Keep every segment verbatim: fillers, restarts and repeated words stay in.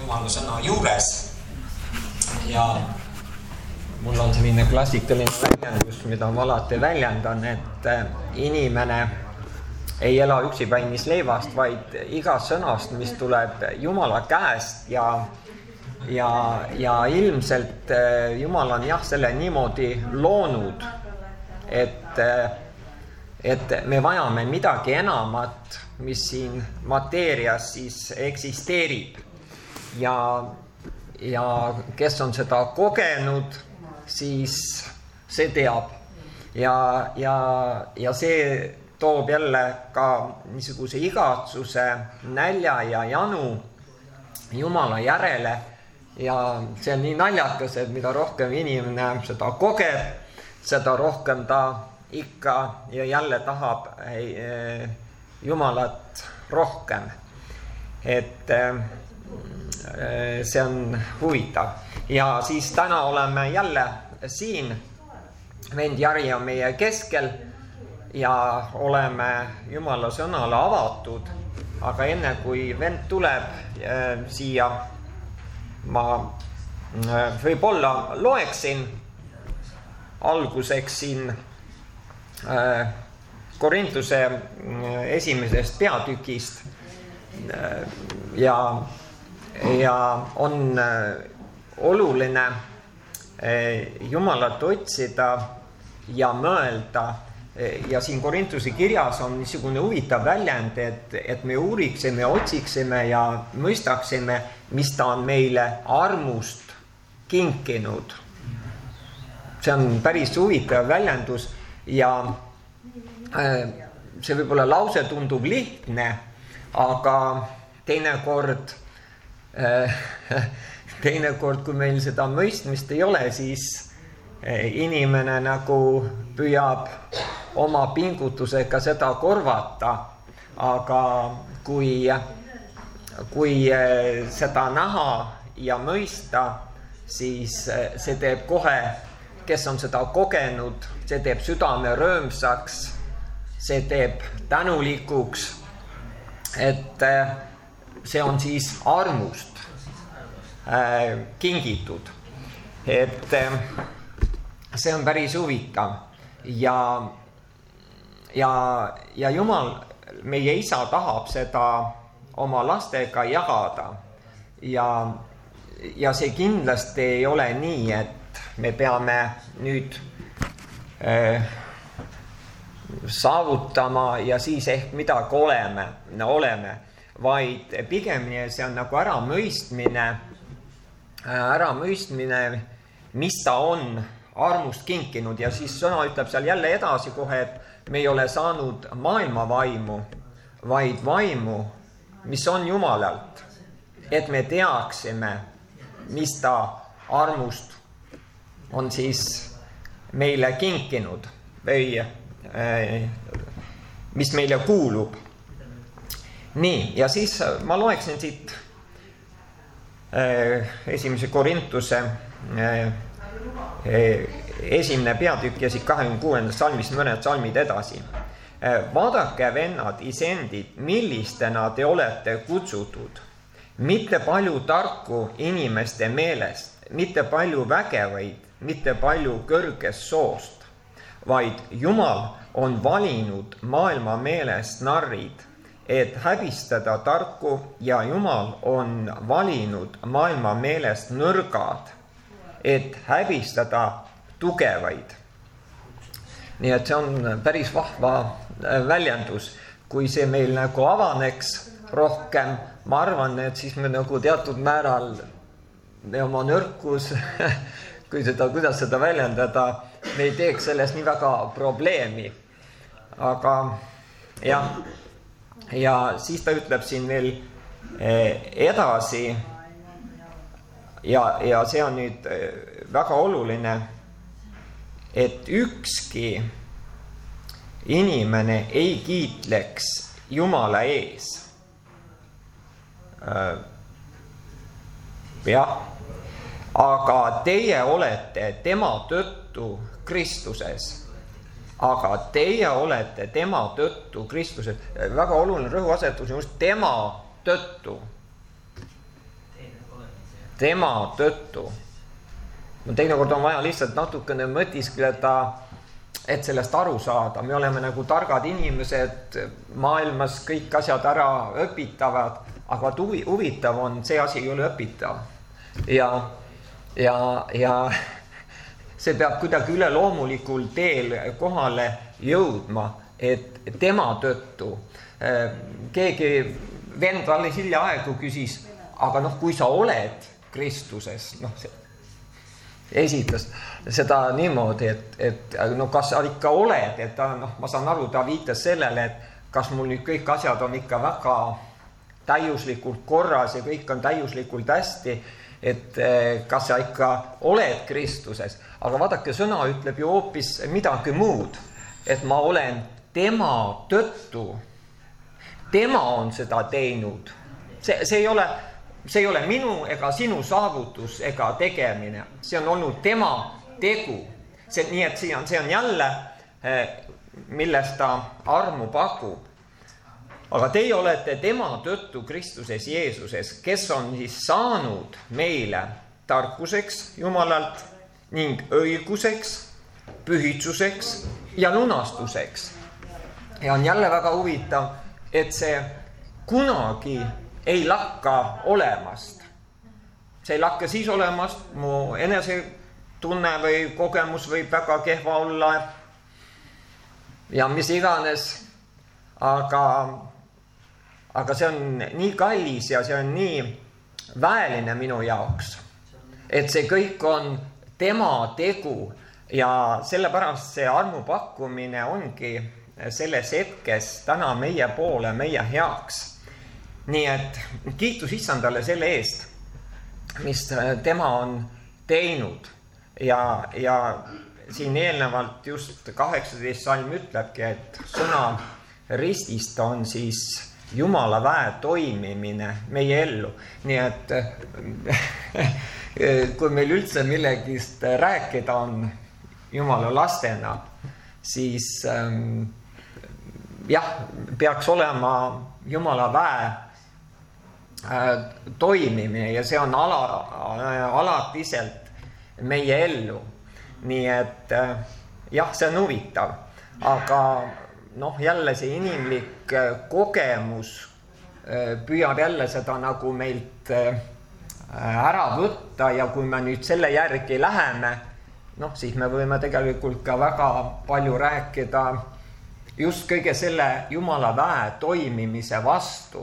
Jumala sõna juures. Ja mul on selline klassikaline väljendus, mida ma alati väljendan, et inimene ei ela üksipäinis leivast, vaid iga sõnast, mis tuleb Jumala käest ja ja, ja ilmselt Jumal on jah selle niimoodi loonud, et, et me vajame midagi enamat, mis siin mateerias siis eksisteerib ja, ja kes on seda kogenud, siis see teab ja, ja, ja see toob jälle ka niisuguse igatsuse, nälja ja janu Jumala järele. Ja see on nii naljakas, et mida rohkem inimene seda kogeb, seda rohkem ta ikka ja jälle tahab Jumalat rohkem. Et see on huvitav. Ja siis täna oleme jälle siin, vend Jari on meie keskel ja oleme Jumala sõnale avatud. Aga enne kui vend tuleb siia, ma võib-olla loeksin alguseks siin Korintuse esimesest peatükist ja, ja on oluline Jumalat otsida ja mõelda. Ja siin Korintuse kirjas on niisugune huvitav väljend, et, et me uuriksime, otsiksime ja mõistaksime, mis ta on meile armust kinkinud. See on päris huvitav väljendus ja see võib-olla lause tundub lihtne, aga teinekord, teinekord kui meil seda mõistmist ei ole, siis inimene nagu püüab oma pingutusega seda korvata, aga kui, kui seda näha ja mõista, siis see teeb kohe, kes on seda kogenud, see teeb südame rõõmsaks, see teeb tänulikuks, et see on siis armust kingitud, et see on päris huvitav ja Ja, ja Jumal, meie isa tahab seda oma lastega jagada ja, ja see kindlasti ei ole nii, et me peame nüüd äh, saavutama ja siis ehk midagi oleme, no oleme, vaid pigemini see on nagu äramõistmine, äramõistmine, mis ta on armust kinkinud ja siis sõna ütleb seal jälle edasi kohe, et me ei ole saanud maailma vaimu, vaid vaimu, mis on Jumalalt, et me teaksime, mis ta armust on siis meile kinkinud või mis meile kuulub. Nii, ja siis ma loeksin siit esimese Korintuse esimene peatükk ja siit kahekümne kuuendast salmist mõned salmid edasi. Vaadake, vennad, isendid, millistena te olete kutsutud. Mitte palju tarku inimeste meelest, mitte palju vägevaid, mitte palju kõrgest soost, vaid Jumal on valinud maailma meelest narrid, et häbistada tarku ja Jumal on valinud maailma meelest nõrgad, et häbistada tugevaid. Nii et see on päris vahva väljendus. Kui see meil nagu avaneks rohkem, ma arvan, et siis me nagu teatud määral me oma nõrkus, kui seda, kuidas seda väljendada, me ei teeks sellest nii väga probleemi. Aga jah, ja siis ta ütleb siin veel edasi ja, ja see on nüüd väga oluline, et ükski inimene ei kiitleks Jumala ees. Jah, aga teie olete tema tõttu Kristuses. Aga teie olete tema tõttu Kristuses. Väga oluline rõhuasetus just tema tõttu. tema tõttu. Teinekord on vaja lihtsalt natukene mõtiskleda, et sellest aru saada. Me oleme nagu targad inimesed, maailmas kõik asjad ära õpitavad, aga huvitav on, see asi ei ole õpitav. Ja, ja, ja see peab kuidagi üle loomulikul teel kohale jõudma, et tema tõttu. Keegi vend alles hiljaaegu küsis, aga noh, kui sa oled Kristuses, noh, see esitas seda niimoodi, et, et no kas sa ikka oled, et ta, noh, ma saan aru, ta viitas sellele, et kas mul nüüd kõik asjad on ikka väga täiuslikult korras ja kõik on täiuslikult hästi, et kas sa ikka oled Kristuses. Aga vaadake, sõna ütleb ju hoopis midagi muud, et ma olen tema tõttu. Tema on seda teinud. See, see ei ole, see ei ole minu ega sinu saavutus ega tegemine. See on olnud tema tegu. See, nii et see on, see on jälle, millest ta armu pakub. Aga teie olete tema tõttu Kristuses Jeesuses, kes on siis saanud meile tarkuseks Jumalalt ning õiguseks, pühitsuseks ja lunastuseks. Ja on jälle väga huvitav, et see kunagi ei lakka olemast. See ei lakka siis olemast, mu enesetunne või kogemus võib väga kehva olla ja mis iganes, aga aga see on nii kallis ja see on nii väeline minu jaoks, et see kõik on tema tegu ja sellepärast see armu pakkumine ongi selles hetkes täna meie poole, meie heaks. Nii et kiitus Issandale selle eest, mis tema on teinud ja, ja siin eelnevalt just kaheksateist salm ütlebki, et sõna ristist on siis Jumala väe toimimine meie ellu. Nii et kui meil üldse millegist rääkida on Jumala lastena, siis ähm, jah, peaks olema Jumala väe äh, toimimine ja see on ala, alatiselt meie ellu. Nii et äh, jah, see on huvitav, aga noh, jälle see inimlik kogemus püüab jälle seda nagu meilt ära võtta ja kui me nüüd selle järgi läheme, noh, siis me võime tegelikult ka väga palju rääkida just kõige selle Jumala väe toimimise vastu.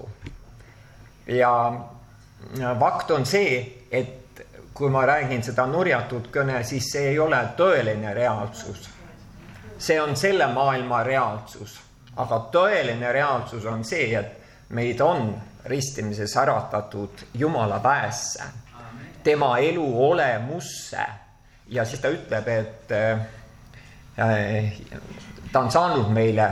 Ja fakt on see, et kui ma räägin seda nurjatud kõne, siis see ei ole tõeline reaalsus. See on selle maailma reaalsus, aga tõeline reaalsus on see, et meid on ristimises äratatud Jumala väesse, tema elu olemusse ja siis ta ütleb, et äh, ta on saanud meile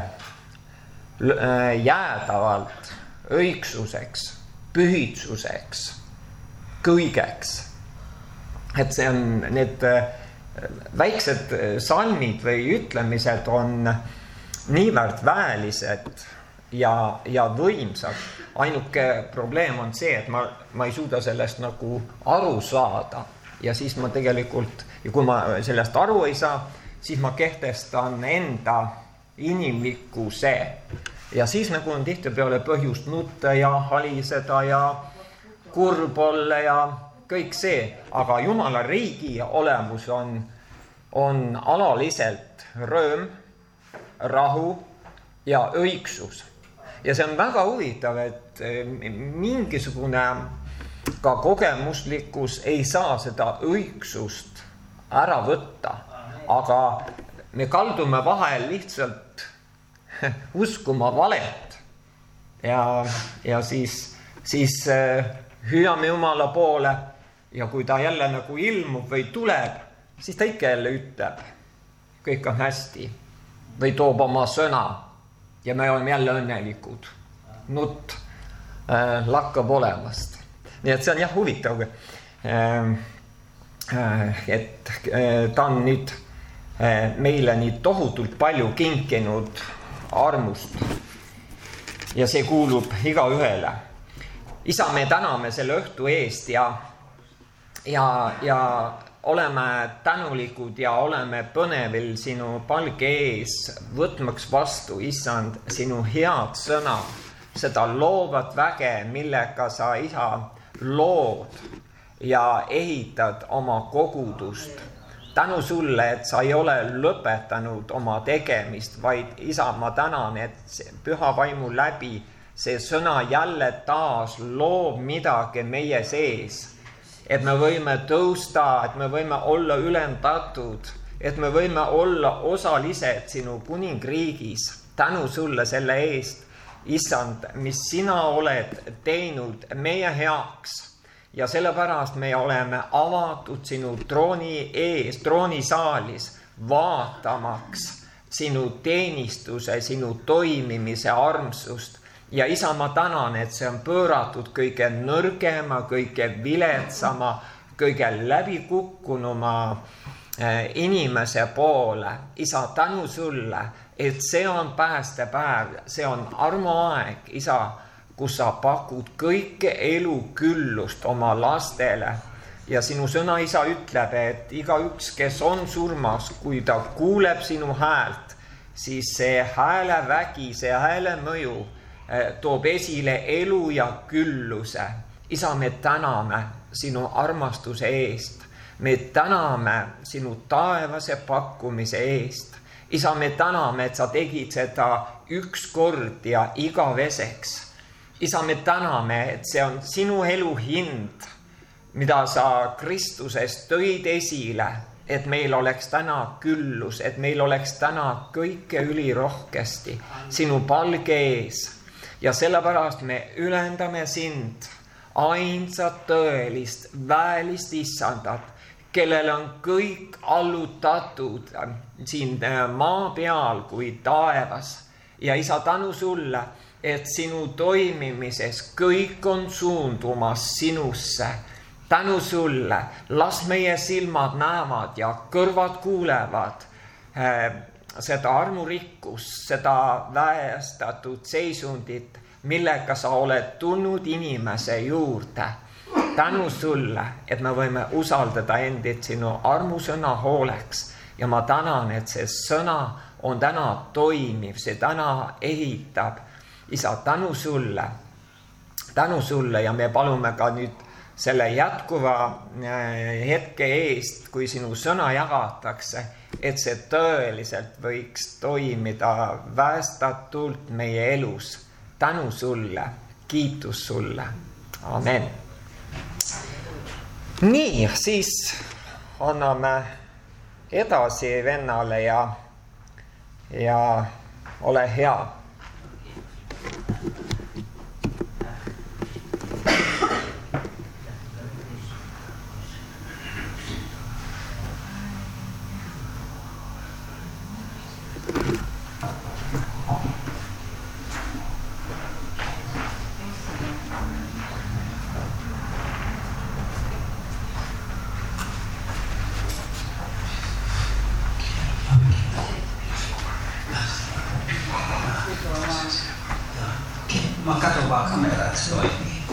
äh, jäädavalt õigsuseks, pühitsuseks, kõigeks. Et see on need äh, väiksed salmid või ütlemised on niivõrd väelised ja, ja võimsad. Ainuke probleem on see, et ma, ma ei suuda sellest nagu aru saada ja siis ma tegelikult, ja kui ma sellest aru ei saa, siis ma kehtestan enda inimlikkuse ja siis nagu on tihtipeale põhjust nutta ja haliseda ja kurb olla ja kõik see, aga Jumala riigi olemus on, on alaliselt rõõm, rahu ja õigsus. Ja see on väga huvitav, et mingisugune ka kogemuslikkus ei saa seda õigsust ära võtta, aga me kaldume vahel lihtsalt uskuma valet ja, ja siis, siis hüüame Jumala poole ja kui ta jälle nagu ilmub või tuleb, siis ta ikka jälle ütleb, kõik on hästi või toob oma sõna ja me oleme jälle õnnelikud. Nutt äh, lakkab olemast. Nii et see on jah huvitav, äh, äh, et äh, ta on nüüd äh, meile nii tohutult palju kinkinud armust ja see kuulub igaühele. Isa, me täname selle õhtu eest ja ja, ja oleme tänulikud ja oleme põnevil sinu palge ees, võtmaks vastu, issand, sinu head sõna, seda loovat väge, millega sa, isa, lood ja ehitad oma kogudust. Tänu sulle, et sa ei ole lõpetanud oma tegemist, vaid isa, ma tänan, et püha vaimu läbi see sõna jälle taas loob midagi meie sees. Et me võime tõusta, et me võime olla ülendatud, et me võime olla osalised sinu kuningriigis. Tänu sulle selle eest, issand, mis sina oled teinud meie heaks. Ja sellepärast me oleme avatud sinu trooni ees, troonisaalis, vaatamaks sinu teenistuse, sinu toimimise armsust. Ja isa, ma tänan, et see on pööratud kõige nõrgema, kõige viletsama, kõige läbikukkunuma inimese poole. Isa, tänu sulle, et see on päästepäev, see on armuaeg, isa, kus sa pakud kõike elu küllust oma lastele. Ja sinu sõna, isa, ütleb, et igaüks, kes on surmas, kui ta kuuleb sinu häält, siis see hääle vägi, see hääle mõju toob esile elu ja külluse. Isa, me täname sinu armastuse eest. Me täname sinu taevase pakkumise eest. Isa, me täname, et sa tegid seda üks kord ja igaveseks. Isa, me täname, et see on sinu elu hind, mida sa Kristusest tõid esile, et meil oleks täna küllus, et meil oleks täna kõike ülirohkesti sinu palge ees. Ja sellepärast me ülendame sind, ainsat tõelist, väelist issandat, kellel on kõik allutatud siin maa peal kui taevas. Ja isa, tänu sulle, et sinu toimimises kõik on suundumas sinusse. Tänu sulle, las meie silmad näevad ja kõrvad kuulevad seda armurikkust, seda väestatud seisundit, millega sa oled tulnud inimese juurde. Tänu sulle, et me võime usaldada endid sinu armusõna hooleks. Ja ma tänan, et see sõna on täna toimiv, see täna ehitab. Isa, tänu sulle, tänu sulle ja me palume ka nüüd selle jätkuva hetke eest, kui sinu sõna jagatakse, et see tõeliselt võiks toimida väestatult meie elus. Tänu sulle, kiitus sulle. Amen. Nii, siis anname edasi vennale ja, ja ole hea. Mä katson vaan kameraa, että se toimii.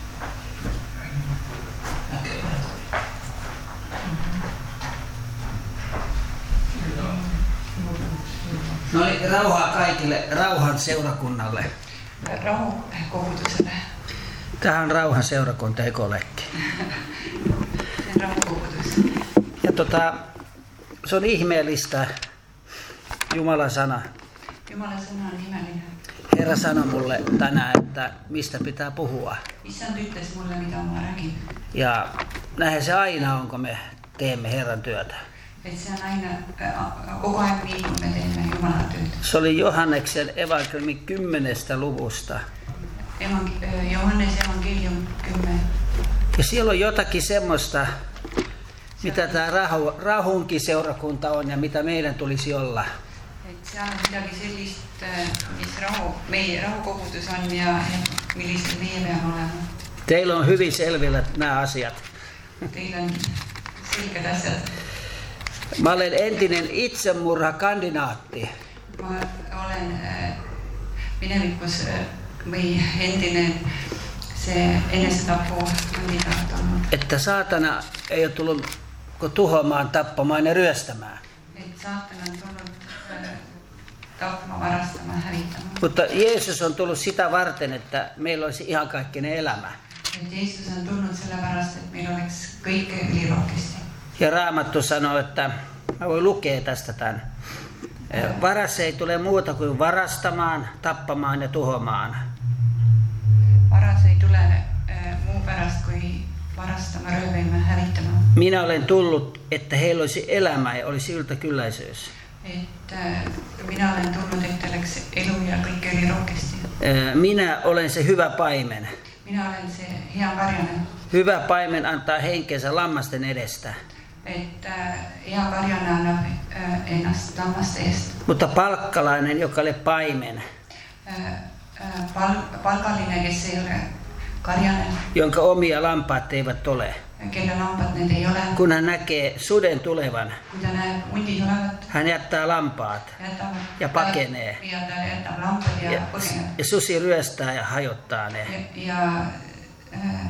No niin, rauhaa kaikille, rauhan seurakunnalle. Rauhan koulutukselle. Tähän on rauhan seurakunta Ekolekki. Rauhan koulutus. Ja tota, se on ihmeellistä Jumalan sana. Jumalan sana on ihmeellinen. Herra sanoi mulle tänään, että mistä pitää puhua. Isän tyttäisi mulle, mitä on rääkin. Ja näinhän se aina on, kun me teemme Herran työtä. Et se on aina, äh, koko ajan niin, kun me teemme Jumalan työtä. Se oli Johanneksen evankeliumin kymmenestä luvusta. Evank- äh, Johannes evankelium kymmenen. Ja siellä on jotakin semmoista, mitä tämä rahu, Rahunkin seurakunta on ja mitä meidän tulisi olla. Et seal on midagi sellist, mis rahu, meie rahukogutus on ja, ja millised meie peame olema. Teillä on hyvin selvillä nämä asiat. Teillä on selkeät asiat. Mä olen entinen itsemurhakandidaatti. Mä olen äh, minevikus äh, või entinen see enesetapu kandidaat olnud. Että saatana ei ole tullut tuhoamaan, tappamaan ja ryöstämään. Et saatan on tullut äh, tappama, varastamaan, hävittämään. Mutta Jeesus on tullut sitä varten, että meillä olisi iankaikkinen elämä. Et Jeesus on tullut sellepärast, että meillä oleks kõike ülirohkesti. Ja Raamattu sanoo, että mä voin lukea tästä tämän. Varas ei tule muuta kuin varastamaan, tappamaan ja tuhoamaan. Varas ei tule äh, muu pärast kuin varastamaan, röövimään, hävittämään. Minä olen tullut, että heillä olisi elämä ja olisi yltäkylläisyys. Et äh, minä olen tullut, että oleks elu ja kõik ülirohkesti. Minä olen se hyvä paimen. Minä olen se hea karjanen. Hyvä paimen antaa henkensä lammasten edestä. Että hea karjanen annab äh, ennast lammaste eest. Mutta palkkalainen, joka oli paimen, Äh, äh, pal- palkallinen, kes ei ole karjanen, jonka omia lampaat eivät ole, kelle lambad need ei ole. kun hän näkee suden tulevan, Kui ta näeb hundid olevat, hän jättää lampaat jätab, ja pakenee. Ja ta jätab lampad ja, Ja, ja põgeneb. ja susi ryöstää ja hajottaa ne. Ja, ja äh,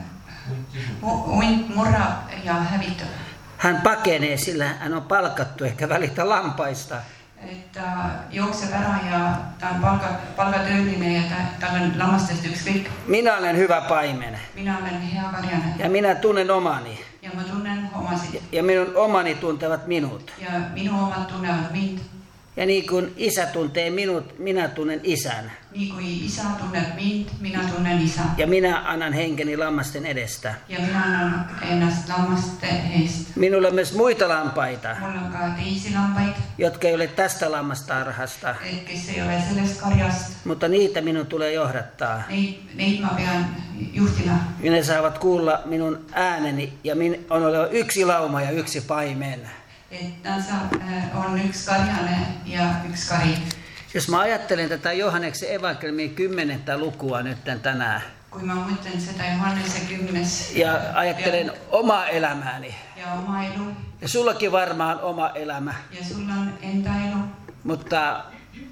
hunt murrab ja hävitab. Hän pakenee, sillä hän on palkattu eikä välitä lampaista. Et ta jookseb ära ja ta on palga, palgatööline ja ta, tal on lammastest ükskõik. Minä olen hyvä paimen Minä olen hea karjanen ja minä tunnen omani ja ma tunnen omasid. ja minun omani tuntevat minut. Ja minu omad tunnevad mind. Ja niin kuin isä tuntee minut, minä tunnen isän. Nii kui isa tunneb mind, minä tunnen isa. Ja minä annan henkeni lammasten edestä. Ja minä annan ennast lammaste eest. Minulla on myös muita lampaita, Mul on ka teisi lambaid, jotka ei ole tästä lammastarhasta, et kes ei ole sellest karjast. mutta niitä minun tulee johdattaa. Neid, neid ma pean juhtima. Ja ne saavat kuulla minun ääneni ja min on oleva yksi lauma ja yksi paimen. Et nad saab, äh, on üks karjane ja üks kari. Jos mä ajattelen tätä Johanneksen evankeliumin kymmenettä lukua nyt tänään Kui ma mõtlen seda Johannese kümnes ja ajattelen omaa elämääni, ja oma elu ja sullakin varmaan oma elämä, ja sul on enda elu, mutta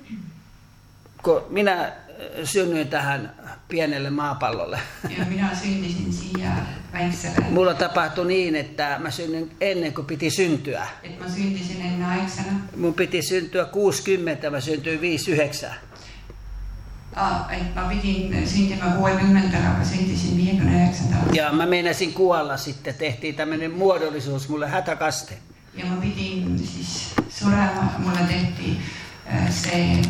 kun minä synnyin tähän pienelle maapallolle, ja minä syntisin siia väikselle. mulla tapahtui niin, että mä synnyin ennen kuin piti syntyä. Et ma syntisin enneaegsena. Mun piti syntyä kuusikymmentä, mä syntyin viisikymmentäyhdeksän. Ah, et ma pidin sündima kuuekümnendal, aga sündisin viiekümne-üheksandal. Ja mä meinasin kuolla sitten, tehtiin tämmöinen muodollisuus, mulle hätäkaste. Ja ma pidin siis surema, mulle tehti äh, see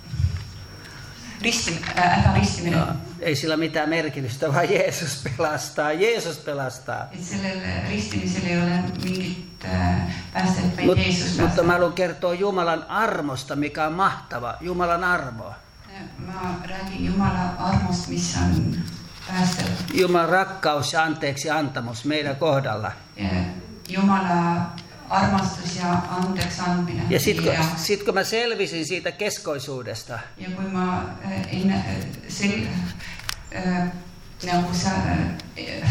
ristim, äh, hädaristimine. No, ei sillä mitään merkitystä, vaan Jeesus pelastaa, Jeesus pelastaa. Et sellel ristimisel ei ole mingit äh, päästet, vaid Mut, Jeesus mutta päästet. mä haluan kertoa Jumalan armosta, mikä on mahtava, Jumalan armo. Ma räägin Jumala armost, mis on päästev. Jumalan rakkaus ja anteeksi antamus meidän kohdalla. Ja Jumala armastus ja anteeksi andmine. Ja sitten kun, ja, sit, kun mä selvisin siitä keskoisuudesta, ja kui ma äh, enne äh, sel, äh, nagu sa, äh,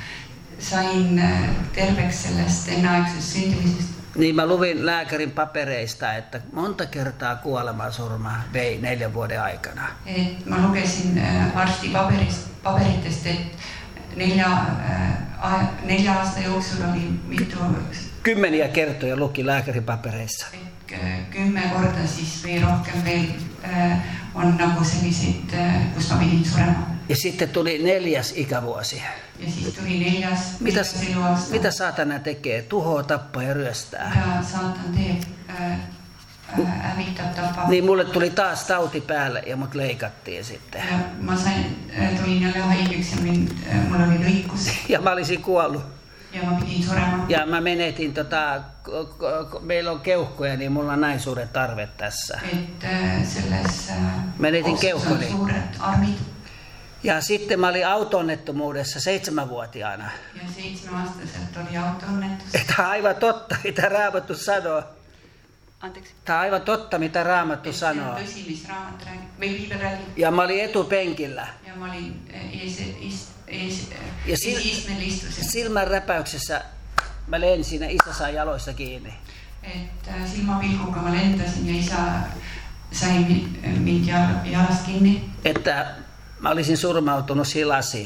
sain äh, terveks sellest enneaegsest sündimisest, niin mä luvin lääkärin papereista, että monta kertaa kuolemasurma vei neljän vuoden aikana. et ma lugesin äh, arsti paberist, paberitest, et nelja, äh, nelja aasta jooksul oli mitu, Kymmeniä kertoja luki lääkärin papereissa. et äh, kümme korda siis või rohkem veel äh, on nagu selliseid, äh, kus ma pidin surema. Ja sitten tuli neljäs ikävuosi. Ja siis tuli neljas, Mitä, neljas eluaasta. mitä saatana tekee? Tuhoaa, tappaa ja ryöstää. Ja saatan teeb, äh, äh, hävitab, tapab. Niin mulle tuli taas tauti päälle ja mut leikattiin sitten. Ja ma sain, äh, tulin jälle haigeks ja mind, äh, mul oli lõikus Ja mä olisin kuollut. ja ma pidin surema. Ja mä menetin tota, k- k- meillä on keuhkoja, niin mulla on näin suuret tarvet tässä. Et äh, selles äh, Menetin osas on keuhkoni. suuret armid. Ja sitten mä olin auto-onnettomuudessa seitsemänvuotiaana. Ja seitsemänaastaselt oli auto-õnnetus. Tämä on aivan totta, mitä Raamattu sanoo. Anteeksi. Tämä on aivan totta, mitä Raamattu See on sanoo. tõsi, mis raamat räägib, või piibel räägib. Ja mä olin etupenkillä. Ja ma olin äh, ees, ees, ees, Ja ees, sil- istmel istusin. Silmän räpäyksessä mä lensin ja isä sai jaloista kiinni. Et äh, silmapilguga ma lendasin ja isa sai mind, mind jal, jalast kinni. Että mä olisin surmautunut silasiin.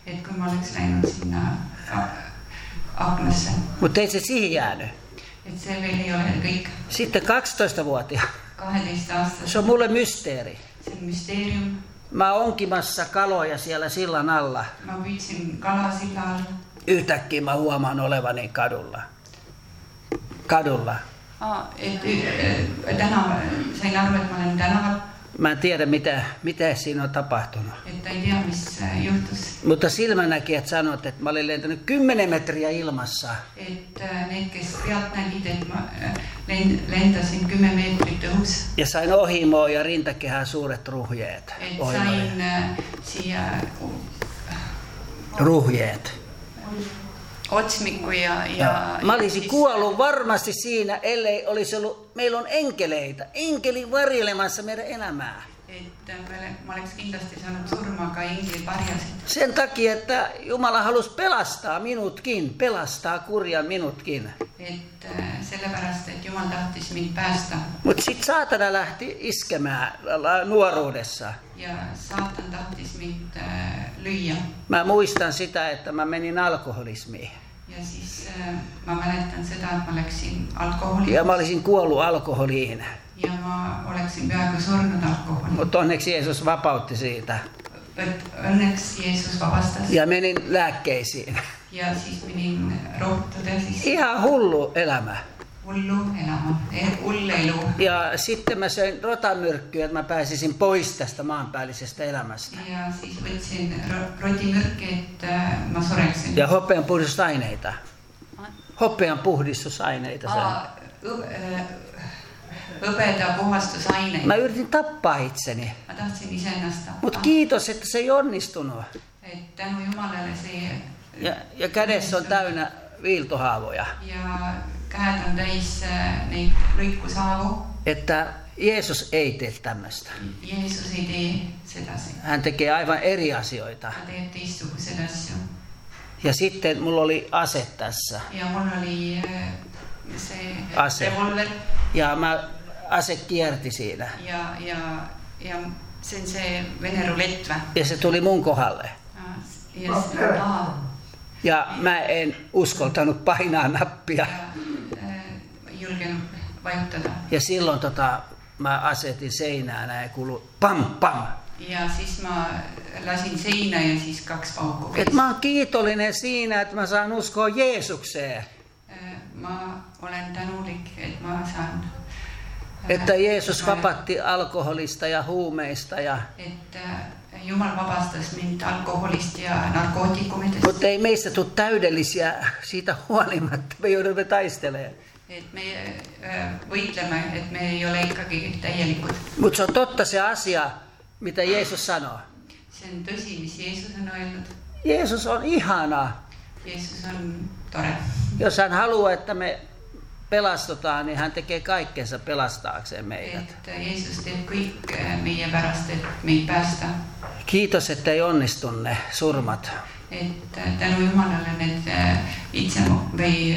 Et kui ma oleks läinud sinna aknasse. Mutta ei se siihen jäänyt. Et se veel ei ole kõik. Sitten kaksitoistavuotiaana. kaksitoista aastat. Se on mulle mysteeri. Se on mysteerium. Mä oon onkimassa kaloja siellä sillan alla. Mä pyytsin kalaa sillä alla. Yhtäkkiä mä huomaan olevani kadulla. Kadulla. Aa, et, et, tänava, sain arvu, että mä olen tänavalla. Mä en tiedä, mitä, mitä siinä on tapahtunut. Että ei tiedä, missä johtus. Mutta silmänäkijät sanoivat, että mä olin lentänyt kymmenen metriä ilmassa. Että ne, kes pealt nägid, että mä lentäsin kymmenen metrit õhus. Ja sain ohimoa ja rintakehään suuret ruhjeet. Et sain äh, siia... Ruhjeet. Otsmikku ja... ja, ja mä olisin siis kuollut varmasti siinä, ellei olisi ollut... Meillä on enkeleitä. Enkeli varjelemassa meidän elämää. Että mä oleks kindlasti saanut surma, ka enkelid varjasid. Sen takia, että Jumala halusi pelastaa minutkin. Pelastaa kurjan minutkin. Että sellepärast, että Jumal tahtis mind päästä. Mutta sitten saatana lähti iskemään nuoruudessa. Ja saatan tahtis mind äh, lyia. Mä muistan sitä, että mä menin alkoholismiin. Ja siis äh, mä mäletan sitä, että mä läksin alkoholiin. Ja mä olisin kuollut alkoholiin. Ja mä oleksin peaaegu surnud alkoholiin. Mutta onneksi Jeesus vapautti siitä. Et õnneks Jeesus vabastas. Ja menin lääkkeisiin. Ja siis menin rohtude siis. Ihan hullu elämä. Hullu elämä, hull elu. Ja sitten mä söin rotamyrkkyä, että mä pääsisin pois tästä maanpäällisestä elämästä. Ja siis võtsin rotimyrkki, että mä sureksin. Ja hopean puhdistusaineita. Hopean puhdistusaineita. Aa, õpeda puhastusaineita. Mä yritin tappaa itseni. Mä tahtsin iseennast tappaa. Mut kiitos, että se ei onnistunut. Et tänu Jumalalle se ei... Ja, ja kädessä on täynnä viiltohaavoja. Ja käed on täis neid lõikusaavu. Että Jeesus ei tee tämmöistä. Jeesus ei tee sedasi. Hän tekee aivan eri asioita. Hän teeb teistsugused asju. Ja sitten mulla oli ase tässä. Ja mulla oli se ase. Revolver. Ja mä, ase kierti siinä. Ja, ja, ja se on se Vene rulett. Ja se tuli mun kohdalle. Ja, se, aa. Ja mä en uskaltanut painaa nappia. Ja, äh, julgen vajutada. Ja silloin tota, mä asetin seinään näin ja kuului pam pam. Ja siis mä lasin seinä ja siis kaksi paukku. Et mä oon kiitollinen siinä, että mä saan uskoa Jeesukseen. Äh, mä olen tänulik, että mä saan... Että Jeesus vapatti alkoholista ja huumeista. Ja... Että Jumal vabastas mind alkoholista ja narkootikumidest. Mutta ei meistä tule täydellisiä siitä huolimatta. Me joudumme taistelemaan. Et me äh, võitleme, että me ei ole ikkagi täielikud. Mutta se on totta se asia, mitä Jeesus sanoo. Se on tosi, mis Jeesus on öelnud. Jeesus on ihana. Jeesus on tore. Jos hän haluaa, että me pelastutaan, niin hän tekee kaikkensa pelastaakseen meidät. Että Jeesus teeb kõik meie pärast, et meid päästä. Kiitos, että ei onnistu ne surmat. Että tänu Jumalalle need itsemo või...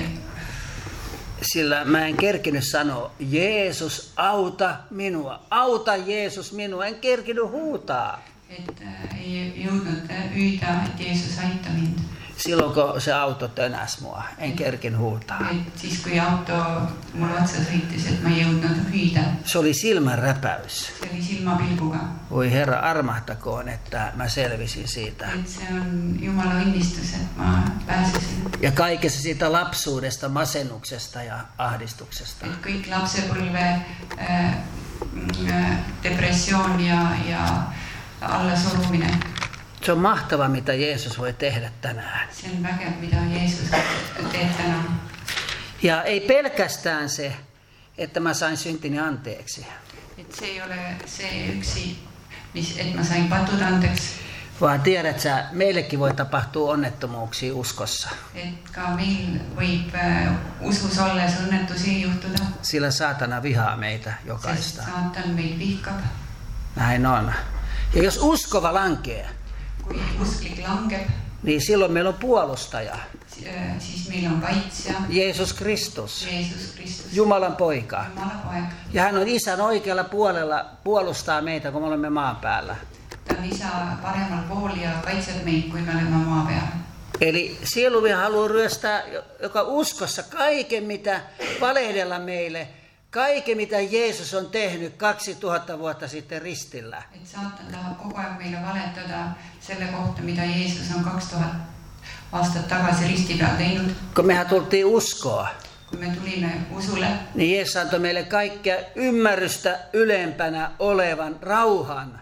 Sillä mä en kerkinyt sanoa, Jeesus auta minua, auta Jeesus minua, en kerkinyt huutaa. Että ei jõudnud hüüda, että Jeesus aita mind. Silloin kun se auto tönäs mua, en kerkin huutaa. Et siis kun auto mulle otsa sõitis, et ma ei jõudnud hüüda. Se oli silmän räpäys. Se oli silmapilguga. Voi Herra armahtakoon, että mä selvisin siitä. Et se on Jumala õnnistus, et ma pääsesin. Ja kaikessa siitä lapsuudesta, masennuksesta ja ahdistuksesta. Et kõik lapsepõlve äh, äh, depressioon ja, ja allasuruminen. Se on mahtava, mitä Jeesus voi tehdä tänään. Se on väkev, mitä Jeesus teet tänään. Ja ei pelkästään se, että mä sain syntini anteeksi. Et se ei ole se yksi, että mä sain patud anteeksi. Vaan tiedät sä, meillekin voi tapahtua onnettomuuksia uskossa. Et ka meil võib äh, usus olles õnnetusi juhtuda. Sillä saatana vihaa meitä jokaista. Sest saatan meid vihkab. Näin on. Ja jos uskova lankee, kui usklik langeb, niin silloin meillä on puolustaja. Siis meillä on kaitsja. Jeesus Kristus. Jeesus Kristus. Jumalan poika. Jumalan poika. Ja hän on Isän oikealla puolella, puolustaa meitä, kun me olemme maan päällä. Ta on isä paremmal pool ja kaitseb meid, kui me olemme maa peal. Eli sieluviha haluaa ryöstää, joka uskossa kaiken, mitä valehdella meille, kaiken, mitä Jeesus on tehnyt kaksituhatta vuotta sitten ristillä. Et saatan tahab kogu aeg meile valetada selle kohta, mitä Jeesus on kaksituhatta aastat tagasi risti peal teinud. Kun mehän tultiin uskoa, Kun me tulimme usulle, niin Jeesus antoi meille kaikkea ymmärrystä ylempänä olevan rauhan.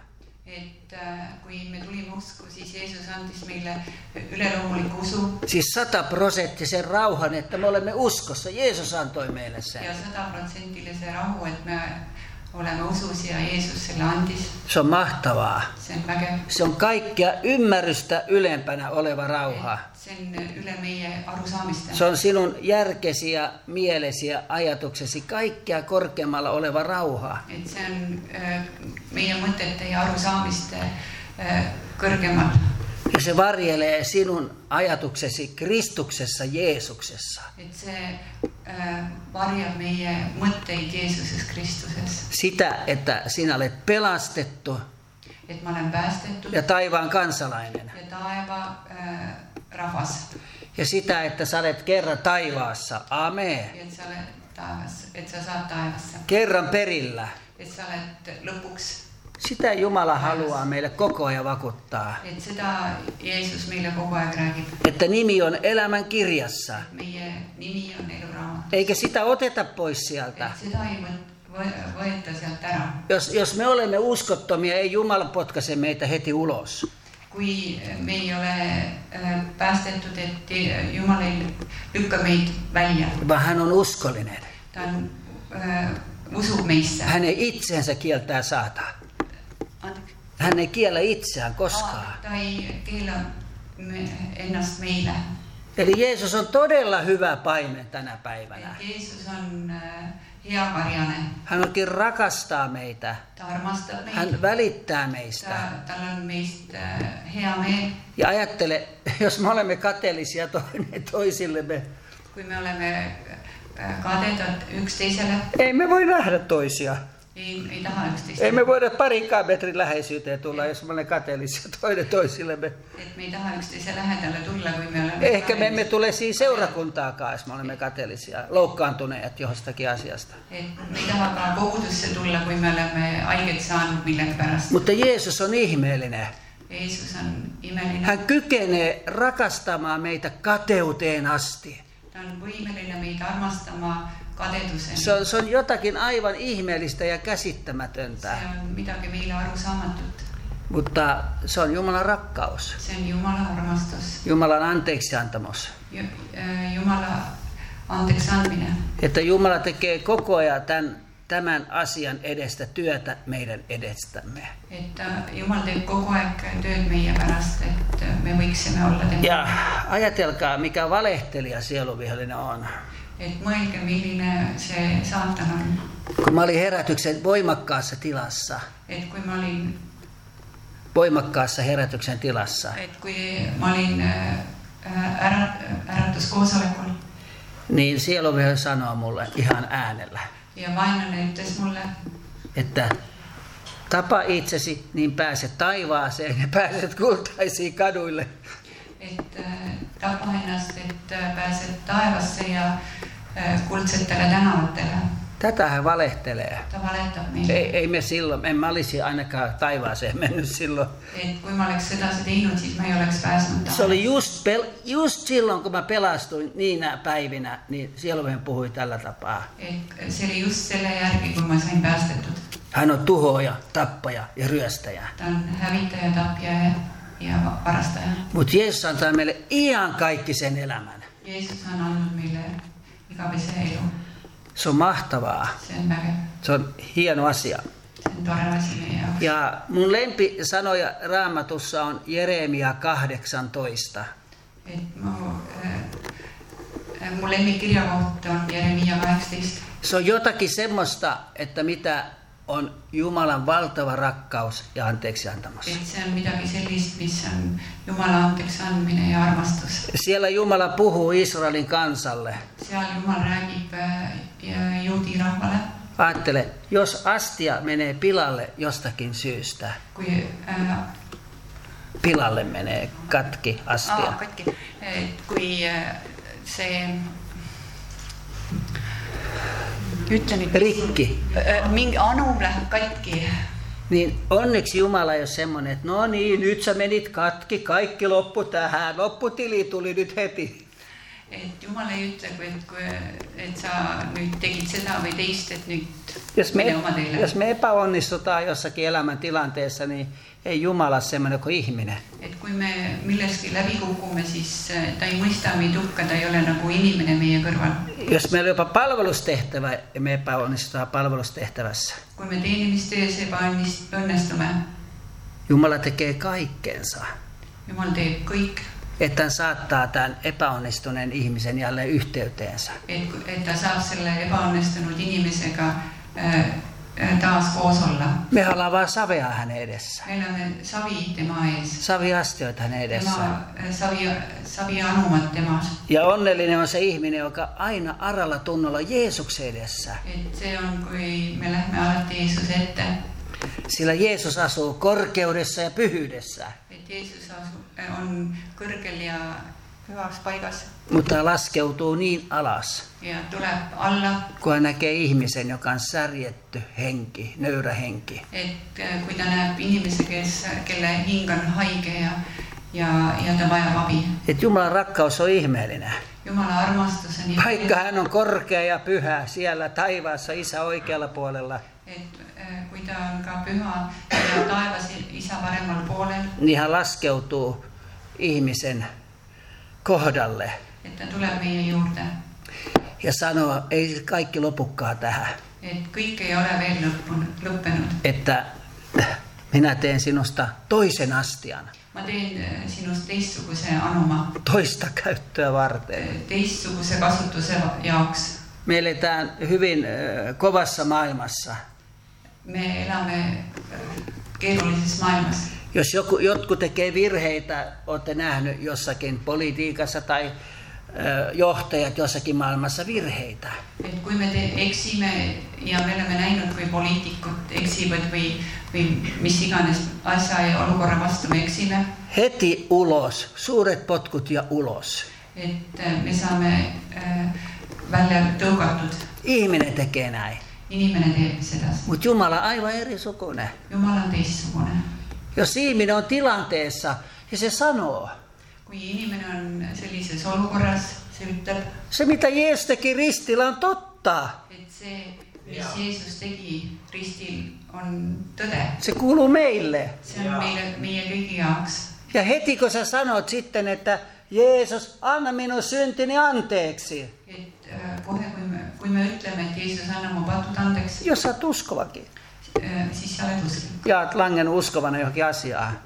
et kui me tulimme usku, siis Jeesus andis meille üleloomuliku usu Siis sataprosenttisen rauhan, että me olemme uskossa. Jeesus antoi meille sen. ja sataprotsendillise rahu, et me olemme usus ja Jeesus selle andis. Se on mahtavaa. Se on vägev. Se on kaikkea ymmärrystä ylempänä oleva rauha. Se on üle meie arusaamisten. Se on sinun järkesi ja mielesi ja ajatuksesi kaikkea korkeammalla oleva rauha. Et se on äh, meie mõtete ja arusaamiste äh, kõrgemal. Ja se varjelee sinun ajatuksesi Kristuksessa Jeesuksessa. Et se äh, varjab meie mõtteid Jeesuses Kristuses. Sitä, että sinä olet pelastettu Et ma olen päästetud ja taivaan kansalainen. ja taeva äh, rahvas. Ja sitä, että sä olet kerran taivaassa. Amen. Et sa oled taevas, et sa saad taevasse. Kerran perillä. Et sa oled lõpuks. Sitä Jumala haluaa meille koko ajan vakuuttaa. Et seda Jeesus meile kogu aeg räägib. Että nimi on elämän kirjassa. Meie nimi on eluraamat. Eikä sitä oteta pois sieltä. Et seda ei võeta sealt ära. Jos, jos me olemme uskottomia, ei Jumala potkaise meitä heti ulos. Kui me ei ole äh, päästetud, et Jumal ei lükka meid välja. Vaan hän on uskollinen. Ta on, äh, usub meisse. Hän ei itseensä kieltää saata. Anteeksi. Hän ei kiellä itseään koskaan. Ta ei keela me, ennast meille. Eli Jeesus on todella hyvä paimen tänä päivänä. Et Jeesus on äh, hea karjane. Hän onkin rakastaa meitä. Ta armastab meid. Hän välittää meistä. Ta, tal on meist äh, hea meel. Ja ajattele, jos me olemme kateellisia toinen toisillemme, Kui me oleme äh, kadedad üksteisele, ei me voi nähdä toisia. ei, ei taha üksteist. Ei me voida parinkaan metrin läheisyyteen tulla, jos me olemme kateellisia toinen toisillemme. Et me ei taha üksteise lähedalle tulla, kui me olemme Ehkä me emme tule siis seurakuntaakaan, jos me olemme kateellisia, loukkaantuneet jostakin asiasta. Et me ei taha ka kogudusse tulla, kui me oleme haiget saanud millegi pärast. Mutta Jeesus on ihmeellinen. Jeesus on imeline. Hän kykenee rakastamaan meitä kateuteen asti. Ta on võimeline meid armastama kadeduseni. Se on, se on jotakin aivan ihmeellistä ja käsittämätöntä, Se on midagi meile arusaamatut. mutta se on Jumalan rakkaus, Se on Jumala armastus. Jumalan anteeksiantamus. Ju, äh, Jumala anteeksi andmine. Että Jumala tekee koko ajan tämän, tämän asian edestä työtä meidän edestämme. Että Jumal teeb kogu aeg tööd meie pärast, et me võiksime olla tema. Ja ajatelkaa, mikä valehtelija sieluvihollinen on. Et mõelge, milline se saatan on. Kun mä olin herätyksen voimakkaassa tilassa, Et kui ma olin, voimakkaassa herätyksen tilassa, et kui ma olin äh, ära, äratuskoosolekul niin sieluvihollinen sanoo mulle ihan äänellä, ja vaenlane ütles mulle, että tapa itsesi, niin pääset taivaaseen ja pääset kultaisiin kaduille. et äh, tapa ennast, et äh, pääsed taevasse ja äh, kuldsetele tänavatele. Tätä hän valehtelee. Ta valetab meile. Ei, ei me silloin, en mä olisi ainakaan taivaaseen mennyt silloin. Et kui ma oleks sedasi teinud, siis ma ei oleks pääsnud Se oli just, pel, just silloin, kun mä pelastuin niinä päivinä, niin sieluvihollinen puhui tällä tapaa. Et se oli just selle järgi, kun ma sain päästetud. Hän on tuhoaja, tappaja ja ryöstäjä. Ta on hävitaja, tapja ja, ja varastaja. Mutta Jeesus antaa meille ihan kaikki sen elämän. Jeesus on andnud meille igavese elu. Se on mahtavaa. Se on vägev. Se on hieno asia. Se on tore asi meie jaoks. Ja mun lempisanoja Raamatussa on Jeremia kahdeksantoista. Et mu, äh, mu lemmikkirjakoht on Jeremia kaheksateist. Se on jotakin semmoista, että mitä on Jumalan valtava rakkaus ja anteeksiantamus. Et se on midagi sellist, mis on Jumala anteeksi andmine ja armastus. Siellä Jumala puhuu Israelin kansalle, Seal Jumal räägib äh, juudi rahvale, Ajattele, jos astia menee pilalle jostakin syystä. kui äh, Pilalle menee katki astia. aa, katki, et kui äh, see ütle nüüd Rikki. äh, mingi anum läheb katki, Niin onneksi Jumala ei ole semmoinen, että no niin, nyt sä menit katki, kaikki loppu tähän, lopputili tuli nyt heti. et Jumal ei ütle, kui, et, kui, et sa nüüd tegid seda või teist, et nüüd Jos mene me, oma teille. jos me epäonnistutaan jossakin elämäntilanteessa, niin ei Jumala ole semmoinen kuin ihminen. Et kui me milleski läbi kukume, siis äh, ta ei mõista meid hukka, ta ei ole nagu inimene meie kõrval. Jos meillä on jopa palvelustehtävä ja me epäonnistutaan palvelustehtävässä, Kui me teenimistöös ebaõnnestume, Jumala tekee kaikkensa, Jumal teeb kõik, että hän saattaa tämän epäonnistuneen ihmisen jälleen yhteyteensä. et, et ta saab selle ebaõnnestunud inimesega äh, äh, taas koos olla. Me ollaan vaan savea hänen edessä, Me oleme savi tema ees, saviastioita hänen edessään. tema, äh, savi, savi anumat temas. Ja onnellinen on se ihminen, joka aina aralla tunnolla Jeesuksen edessä. Et see on, kui me lähme alati Jeesuse ette, Sillä Jeesus asuu korkeudessa ja pyhyydessä, et Jeesus asu, äh, on kõrgel ja pühas paigas mutta laskeutuu niin alas, ja tuleb alla, kun hän näkee ihmisen, joka on särjetty henki, nöyrä henki. et äh, kui ta näeb inimese, kes, kelle hing on haige ja, ja, ja ta vajab abi. Et Jumalan rakkaus on ihmeellinen. Jumala armastus on niin, Vaikka hän on korkea ja pyhä siellä taivaassa Isä oikealla puolella, et äh, kui ta on ka püha ja taevas Isä paremal poolel, niin hän laskeutuu ihmisen kohdalle et ta tuleb meie juurde. ja sanoo, ei kaikki lopukaan tähän, Et kõik ei ole veel lõppunud, lõppenud. että minä teen sinusta toisen astian, Ma teen äh, sinust teistsuguse anuma, toista käyttöä varten. teistsuguse kasutuse jaoks. Me eletään hyvin äh, kovassa maailmassa. Me elämme äh, keerulisessa maailmassa. Jos joku, jotkut tekee virheitä, olette nähnyt jossakin politiikassa tai ö, johtajat jossakin maailmassa virheitä. Et kui me te eksime ja me oleme näinud, kui poliitikud eksivad või, või mis iganes asja ja olukorra vastu me eksime, Heti ulos, suuret potkut ja ulos. et äh, me saame äh, välja tõugatud. Ihminen tekee näin, Inimene teeb seda. mutta Jumala on aivan eri sukunen. Jumal on teistsugune. Jos ihminen on tilanteessa ja se sanoo, Kui inimene on sellises olukorras, se ütleb, se mitä Jeesus teki ristillä on totta. et see, mis Jeesus tegi ristil, on tõde. Se kuuluu meille. See on meile, meie kõigi jaoks. Ja heti kun sä sanot sitten, että Jeesus, anna minun syntini anteeksi. Et äh, kohe, kui me, kui me ütleme, et Jeesus anna mu patud andeks, Jos sä oot uskovakin. äh, siis sa oled usklik. Ja oot langennut uskovana johonkin asiaan.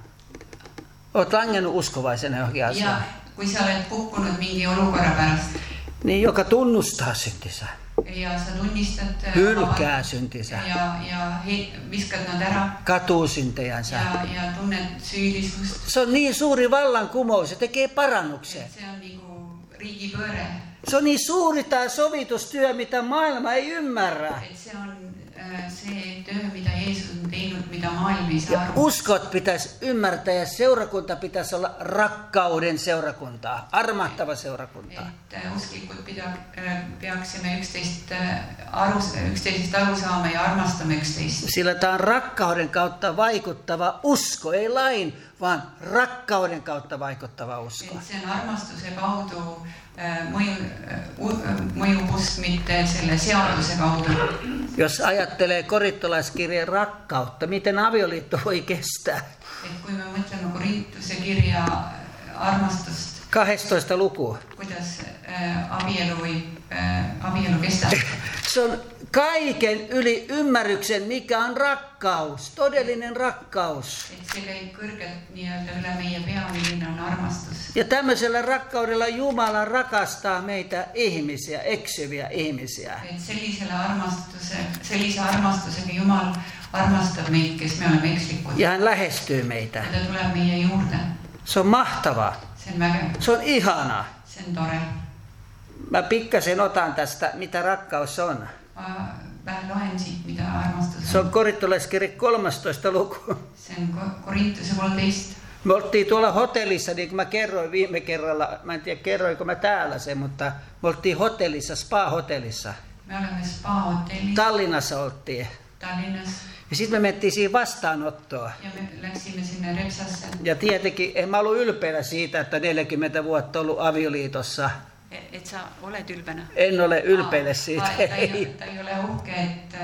Oot langennut uskovaisena johonkin Ja asiaan. kui sa oled kukkunud mingi olukorra pärast Niin joka tunnustaa syntinsä. ja sa tunnistad äh, Hylkää syntinsä. ja, ja he, viskad nad ära Katuu syntejänsä. ja, ja tunned süülisust, Se on niin suuri vallankumous, se tekee parannuksen. et see on nagu riigipööre. Se on niin suuri tämä sovitustyö, mitä maailma ei ymmärrä. Et see on äh, see töö, mida Jeesus on teinud, mida maailm ei saa Ja aru. uskot pitäisi ymmärtää ja seurakunta pitäisi olla rakkauden seurakuntaa, armahtava seurakuntaa. Et äh, usklikud pida, äh, peaksime üksteist äh, aru, üksteisest aru saama ja armastama üksteist. Sillä tämä on rakkauden kautta vaikuttava usko, ei lain, vaan rakkauden kautta vaikuttava usko. Et see on armastuse kaudu äh, mõju, äh, u- äh, mõjub usk, mitte selle seaduse kaudu. Jos ajattelee korittolaiskirjan rakkautta, miten avioliitto voi kestää? Et kui me mõtleme Korintuse kirja armastust, kaksitoista luku. kuidas äh, abielu võib äh, abielu kestab. Se on kaiken yli ymmärryksen, mikä on rakkaus, todellinen rakkaus. Et see käib kõrgelt nii-öelda üle meie pea, milline on armastus. Ja tämmöisellä rakkaudella Jumala rakastaa meitä ihmisiä, eksyviä ihmisiä. Et sellisele armastuse, sellise armastusega Jumal armastab meid, kes me oleme ekslikud. Ja hän lähestyy meitä. Ja ta tuleb meie juurde. Se on mahtavaa. See on vägev. Se on ihanaa. See on tore. Mä pikkasen otan tästä, mitä rakkaus on. Ma vähän loen siit, mitä armastus on. Se on Korintolaiskirja kolmastoista luku. Se on Korintuse kolmteist. Me oltiin tuolla hotellissa, niin kuin mä kerroin viime kerralla, mä en tiedä kerroinko mä täällä sen, mutta me oltiin hotellissa, spa-hotellissa. Me olemme spa-hotellissa. Tallinnassa oltiin. Tallinnassa. Ja sitten me mentiin siihen vastaanottoon. Ja me läksimme sinne Repsasse. Ja tietenkin en mä ollut ylpeänä siitä, että neljäkymmentä vuotta ollut avioliitossa. Et, et sä olet ylpeänä? En ole ylpeänä siitä. Tai ei, ei ole uhke, että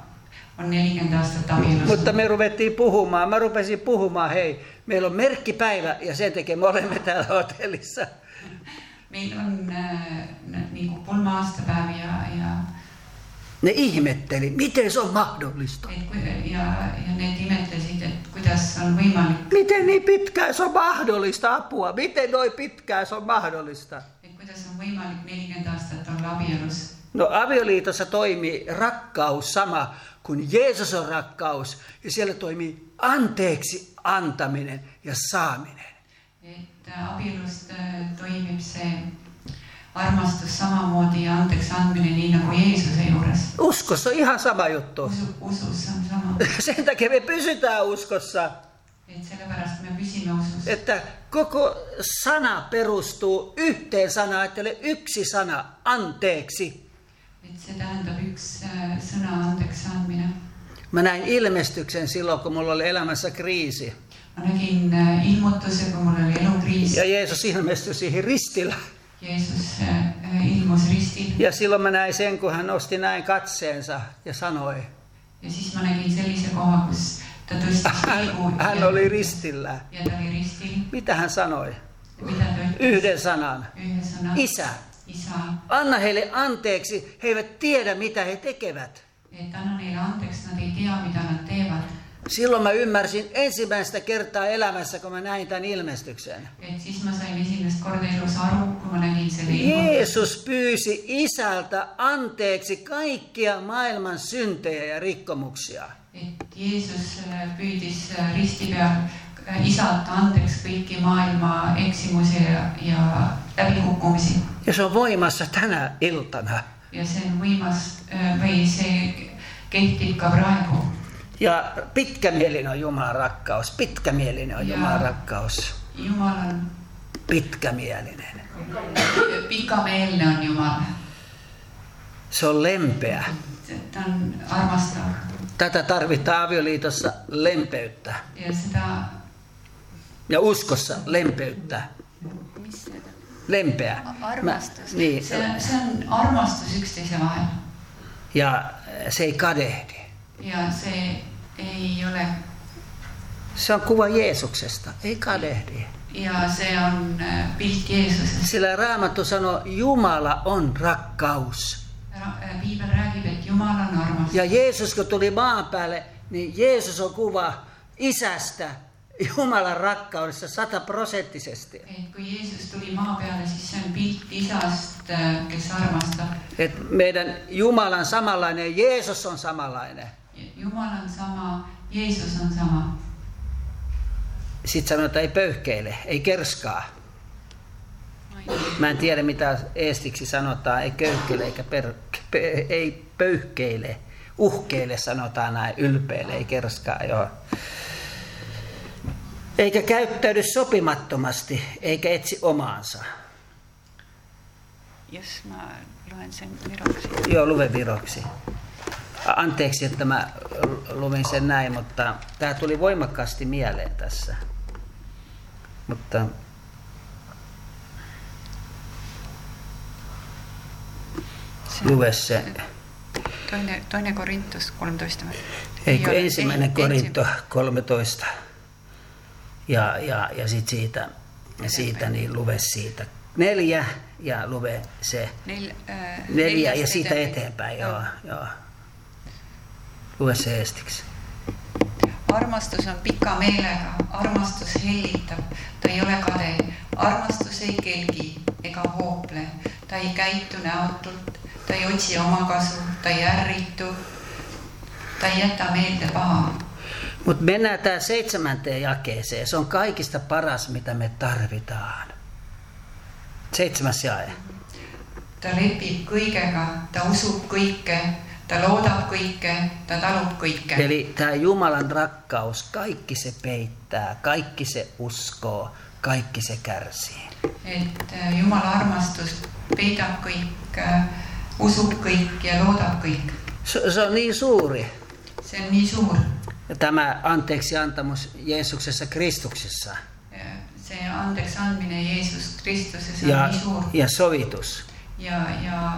on neljäkymmentä astetta avioliitossa. Mutta me ruvettiin puhumaan. Mä rupesin puhumaan, hei, meillä on merkkipäivä ja sen takia me olemme täällä hotellissa. Meillä on äh, niin kuin pulma-aastapäivä ja, ja ne ihmetteli, miten se on mahdollista. Et, ja, ja ne ihmettelivät, että kuidas on võimalik. Miten niin pitkään se on mahdollista, apua? Miten noin pitkään se on mahdollista? Et kuidas on võimalik neljäkymmentä astetta olla avielus. No avioliitossa toimii rakkaus sama kuin Jeesus on rakkaus. Ja siellä toimii anteeksi antaminen ja saaminen. Että avielus toimii se armastus samamoodi ja anteeksi andminen niin kuin Jeesuksen juures. Uskossa on ihan sama juttu. Usu, usussa on sama. Sen takia me pysytään uskossa. Et sellepärast me pysymme usussa. Että koko sana perustuu yhteen sanaan, että ole yksi sana, anteeksi. Et se tähendab yksi äh, sõna anteeksi andminen. Mä näin ilmestyksen silloin, kun mulla oli elämässä kriisi. Mä nägin äh, ilmoituksen, kun mulla oli elukriisi. Ja Jeesus ilmestyi siihen ristillä. Jeesus äh, ilmus ristillä. Ja silloin mä näin sen, kun hän nosti näin katseensa ja sanoi. Ja siis mä nägin sellise koha, kus ta tõstis pilgu. Hän ja, oli ristillä. Ja ta oli ristillä. Mitä hän sanoi? Ja mitä ta ütles? Yhden sanan. Yhden sanan. Isä. Isä. Anna heille anteeksi, he eivät tiedä mitä he tekevät. Että anna niille anteeksi, nad ei tea mitä nad teevad. Silloin mä ymmärsin ensimmäistä kertaa elämässä, kun mä näin tämän ilmestyksen. Et siis mä sain esimest korda elus aru, kun mä nägin selle ilmutuse. Jeesus pyysi isältä anteeksi kaikkia maailman syntejä ja rikkomuksia. Et Jeesus pyytis risti peal isältä anteeksi kaikki maailmaa eksimusia ja, ja läbikukkumisi. Ja se on voimassa tänä iltana. Ja sen voimas, või se kehtib ka praegu. Ja pitkämielinen on Jumalan rakkaus. Pitkämielinen on Ja Jumalan rakkaus. Jumal on Pitkämielinen. pikameelne on Jumal. Se on lempeä. Ta on armastav. Tätä tarvitaan avioliitossa, lempeyttä. Ja sitä... Ja uskossa lempeyttä. Mis seda? Lempeä. Armastus. Mä, niin. Se, se on armastus yksteise vahel. Ja se ei kadehdi. Ja se ei ole... Se on kuva Jeesuksesta, ei kadehdi. Ja se on pilt Jeesusesta. Sillä Raamattu sanoo, Jumala on rakkaus. Piibel räägib, että Jumal on armastus. Ja Jeesus kun tuli maan päälle, niin Jeesus on kuva isästä Jumalan rakkaudessa sataprosenttisesti. Et kun Jeesus tuli maa peale, siis se on pilt isast, kes armastab. Et meidän Jumalan samanlainen, Jeesus on samanlainen. Jumal on sama, Jeesus on sama. Sitten sanotaan, ei pöyhkeile, ei kerskaa. Mä en tiedä mitä eestiksi sanotaan, ei köyhkeile eikä per, pe, ei pöyhkeile. Uhkeile sanotaan näin, ylpeile, ei kerskaa, joo. Eikä käyttäydy sopimattomasti, eikä etsi omaansa. Jos mä luen sen viroksi. Joo, lue viroksi. Anteeksi, että mä luin sen näin, mutta tämä tuli voimakkaasti mieleen tässä. Mutta lue se. Toinen, toinen Korintus kolmetoista. Eikö ensimmäinen Korinto kolmetoista. Ja, ja, ja sitten siitä, siitä niin lue siitä neljä ja lue se Nel, äh, neljä ja siitä eteenpäin. Joo, joo. Lue se eestiksi. Armastus on pika meelega, armastus hellitab, ta ei ole kade, armastus ei kelgi ega hoople, ta ei käitu näotult, ta ei otsi oma kasu, ta ei ärritu, ta ei jätä meelde paha. Mutta mennään tämä seitsemänteen jakeeseen. Se on kaikista paras, mitä me tarvitaan. Seitsemäs jae. Ta lepib kõigega, ta usub kõike, ta loodab kõike, ta talub kõike. Eli tämä Jumalan rakkaus, kaikki se peittää, kaikki se uskoo, kaikki se kärsii. Et Jumala armastus peidab kõik, usub kõik ja loodab kõik. Se, se on niin suuri. Se on niin suur. Ja tämä anteeksi antamus Jeesuksessa Kristuksessa. Se anteeksi andminen Jeesus Kristusessa on Ja, niin suur. ja sovitus. Ja, ja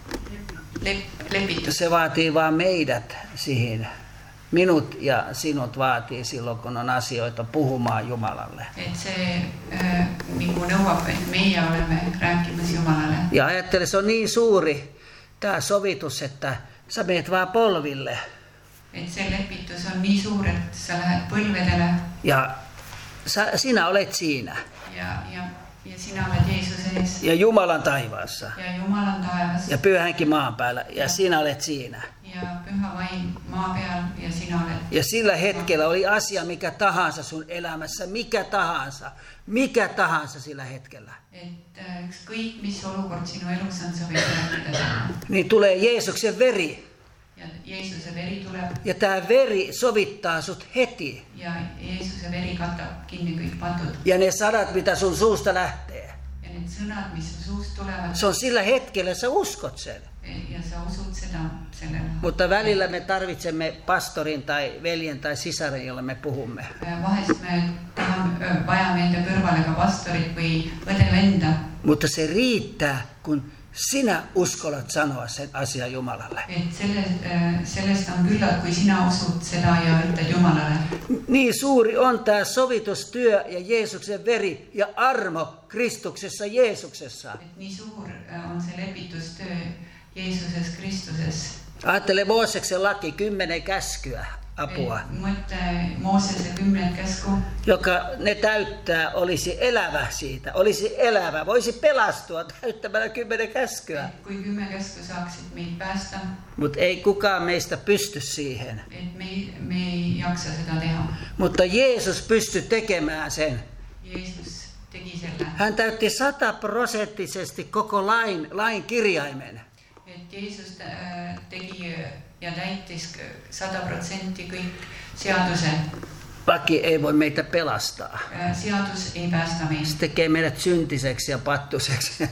lep, lepitus. Se vaatii vaan meidät siihen. Minut ja sinut vaatii silloin, kun on asioita puhumaan Jumalalle. Et se äh, niin kuin nõuab, että meie olemme rääkimässä Jumalalle. Ja ajattele, se on niin suuri tämä sovitus, että sä meet vaan polville. Et se lepitus on niin suur, että sä lähdet põlvedele. Ja sä, sinä olet siinä. Ja, ja, ja sinä olet Jeesuses. Ja Jumalan taivaassa. Ja Jumalan taivas. Ja pyhänkin maan päällä. Ja, ja sinä olet siinä. Ja pyhä vaim maa peal ja sinä olet. Ja sillä hetkellä oli asia mikä tahansa sun elämässä. Mikä tahansa. Mikä tahansa sillä hetkellä. Et ükskõik mis olukord sinu elus on, sa võid rääkida. Niin tulee Jeesuksen veri. Ja Jeesuse veri tuleb. Ja tämä veri sovittaa sut heti. Ja Jeesuse veri katab kinni kõik patud. Ja ne sanat, mitä sun suusta lähtee. Ja need sõnad, mis sun suust tulevad. Se on sillä hetkellä, sä uskot sen. Ja sä usut seda sellele. Mutta välillä me tarvitsemme pastorin tai veljen tai sisaren, jolle me puhumme. Vahest me tahame, vajame enda kõrvale ka pastorit või õde-venda. Mutta se riittää, kun sinä uskallat sanoa sen asian Jumalalle. Et sellest, sellest on küllalt, kui sina usud seda ja ütled Jumalalle. Niin suuri on tämä sovitustyö ja Jeesuksen veri ja armo Kristuksessa Jeesuksessa. Et nii suur on se lepitustyö Jeesuses Kristuses. Ajattele Mooseksen laki, kymmenen käskyä, apua. Mõtle Moosese kymmenet käsku. Joka ne täyttää, olisi elävä siitä, olisi elävä, voisi pelastua täyttämällä kymmenen käskyä. Et kui kümme käsku saaksid meid päästä. Mutta ei kukaan meistä pysty siihen. Et me, me ei jaksa seda teha. Mutta Jeesus pystyi tekemään sen. Jeesus tegi selle. Hän täytti sataprosenttisesti koko lain, lain kirjaimen. Et Jeesus tegi ja täitis sada protsenti kõik seaduse. Laki ei voi meitä pelastaa. Seadus ei päästä meitä. Se tekee meidät syntiseksi ja pattuseksi.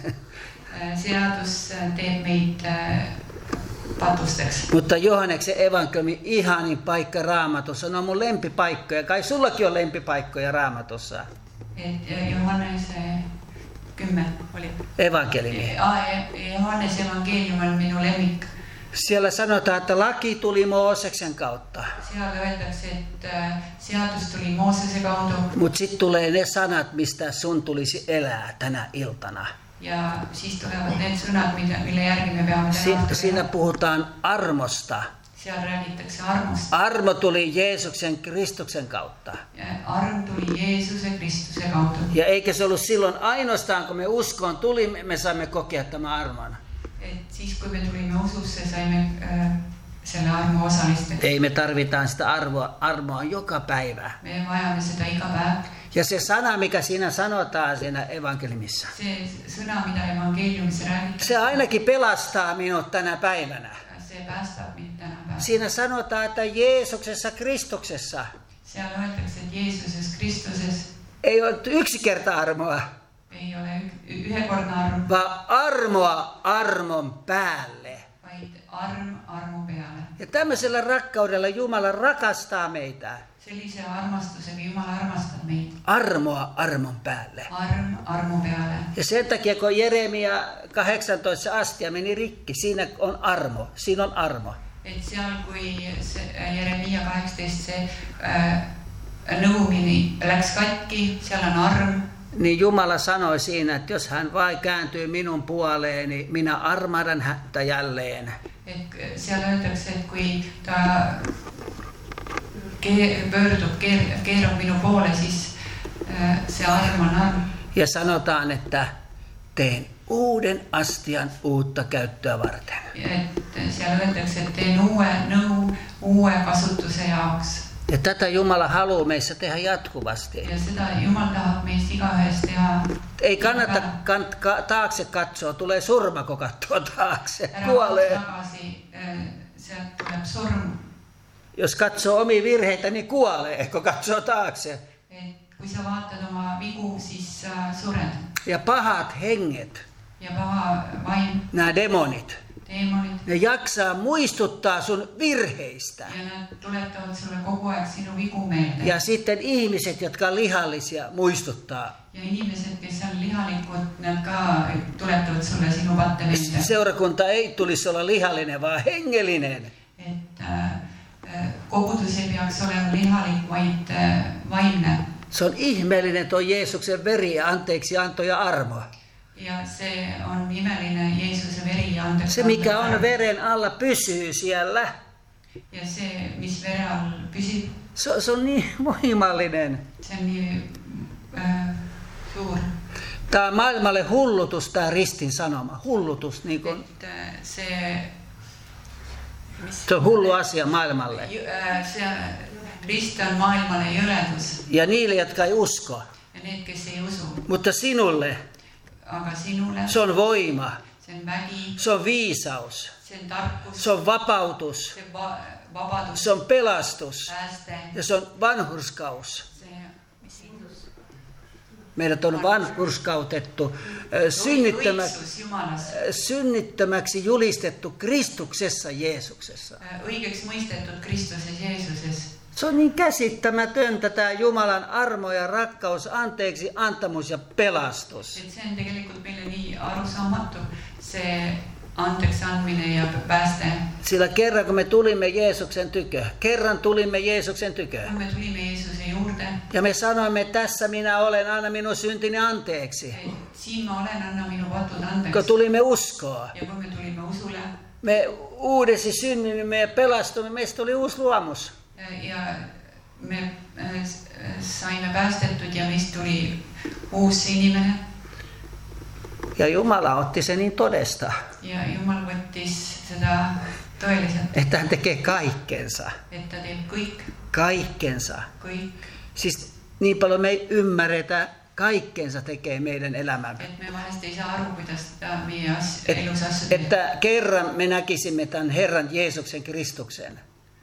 Seadus teeb meid patusteks. Mutta Johanneksen evankeliumi ihanin paikka Raamatussa. Ne on mun lempipaikkoja. Kai sullakin on lempipaikkoja Raamatussa. Et Johannese kymme oli. Evankeliumi. Johannes evankelium on minun lemmik. Siellä sanotaan, että laki tuli Mooseksen kautta. Siellä öeldakse, että seadus tuli Moosese kaudu. Mutta sitten tulee ne sanat, mistä sun tulisi elää tänä iltana. Ja siis tulevat ne sõnad, mille järgi me peame si- Siinä puhutaan armosta. Siellä räägitakse armosta. Armo tuli Jeesuksen Kristuksen kautta. Ja arm tuli Jeesuse Kristuse kautta. Ja eikä se ollut silloin ainoastaan, kun me uskoon tulimme, me saimme kokea tämän armon. Et siis kun me tulimme ususse, saimme äh, selle armo osalliseksi. Ei, me tarvitaan sitä arvoa, armoa joka päivä. Me vajamme sitä iga päev. Ja se sana, mikä siinä sanotaan siinä evankeliumissa, Se sõna, mitä evankeliumissa räägitakse, se ainakin pelastaa minut tänä päivänä. se päästab mind tänä päev. Siinä sanotaan, että Jeesuksessa Kristuksessa Seal öeldakse, että Jeesuses Kristuses ei ole yksi kerta armoa, ei ole y- ühekordne arm, vaan armoa armon päälle. vaid arm armu peale. Ja tämmöisellä rakkaudella Jumala rakastaa meitä. Sellise armastusega Jumal armastab meid. Armoa armon päälle. Arm armu peale. Ja sen takia, kun Jeremia kahdeksantoista astia meni rikki, siinä on armo. Siinä on armo. Et seal, kui see Jeremia kaheksateist see äh, nõumini läks katki, seal on arm. Niin Jumala sanoi siinä, että jos hän vain kääntyy minun puoleeni, minä armahdan häntä jälleen. Et seal öeldakse, et kui ta ke- pöördub, keer- keerab minu poole, siis äh, see arm on arm. Ja sanotaan, että teen uuden astian uutta käyttöä varten. Et seal öeldakse, että teen uue nõu uue kasutuse jaoks. Ja tätä Jumala haluaa meissä tehdä jatkuvasti. Ja sitä Jumal tahab meistä igaühes teha. Ei kannata kant- ka- taakse katsoa, tulee surma, kun katsoo taakse. Ära Kuolee. tagasi äh, sealt tuleb sormu. Jos katsoo omia virheitä, niin kuolee, kun katsoo taakse. Et kui sa vaatad oma vigu, siis sa sured. Ja pahat henget, Ja paha vaim, nämä demonit, teemonit, ne jaksaa muistuttaa sun virheistä. ja nad tulettavad sulle kogu aeg sinu vigu meelde. Ja sitten ihmiset, jotka on lihallisia, muistuttaa. Ja inimesed, kes on lihalikud, nad ka tulettavad sulle sinu patte meelde. Seurakunta ei tulisi olla lihallinen, vaan hengellinen. Et äh, kogudus ei peaks olema lihalik, vaid äh, vaimne. Se on ihmeellinen tuo Jeesuksen veri ja anteeksi anto ja armo. Ja se on imeline Jeesuksen veri ja anteeksi. Se mikä on veren alla pysyy siellä. Ja se, mis vere all pysyb, Se, se on niin voimallinen. se on nii äh, suur. Tämä on maailmalle hullutus, tämä ristin sanoma. Hullutus. Niin kuin, Et äh, se, mis, se on hullu asia maailmalle. ju- äh, se rist on maailmalle jõledus. Ja niille, jotka ei usko. Ja need, kes ei usu. Mutta sinulle Aga sinule se on voima. see on vägi, Se on viisaus. see on tarkus, Se on vapautus. see on va- vabadus, Se on pelastus. pääste, Ja se on vanhurskaus. see, mis Meidät on vanhurskautettu, ö, synnittömäksi, õigsus Jumalas, synnittömäksi julistettu Kristuksessa Jeesuksessa. äh, õigeks mõistetud Kristuses Jeesuses. Se on niin käsittämätöntä tämä Jumalan armo ja rakkaus, anteeksi antamus ja pelastus. Et see on tegelikult meile nii arusaamatu, see andeks andmine ja pääste. Sillä kerran kun me tulimme Jeesuksen tykö, kerran tulimme Jeesuksen tykö. Kun me tulimme Jeesuse juurde, Ja me sanoimme, tässä minä olen, anna minun syntini anteeksi. et siin ma olen, anna minu patud Kun andeks. tulimme uskoa, Ja kun me tulimme usule me uudesti synnymme ja pelastumme, meistä tuli uusi luomus. ja me äh, saime päästetud ja meist tuli uus inimene. Ja Jumala otti sen niin todesta, Ja Jumal võttis seda tõeliselt, että hän tekee kaikkensa. et ta teeb kõik, Kaikkensa. kõik, Siis niin paljon me ei ymmärretä, kaikkensa tekee meidän elämämme. et me vahest ei saa aru, kuidas ta meie as- Et, elus asju teeb. että kerran me näkisimme tämän Herran Jeesuksen Kristuksen.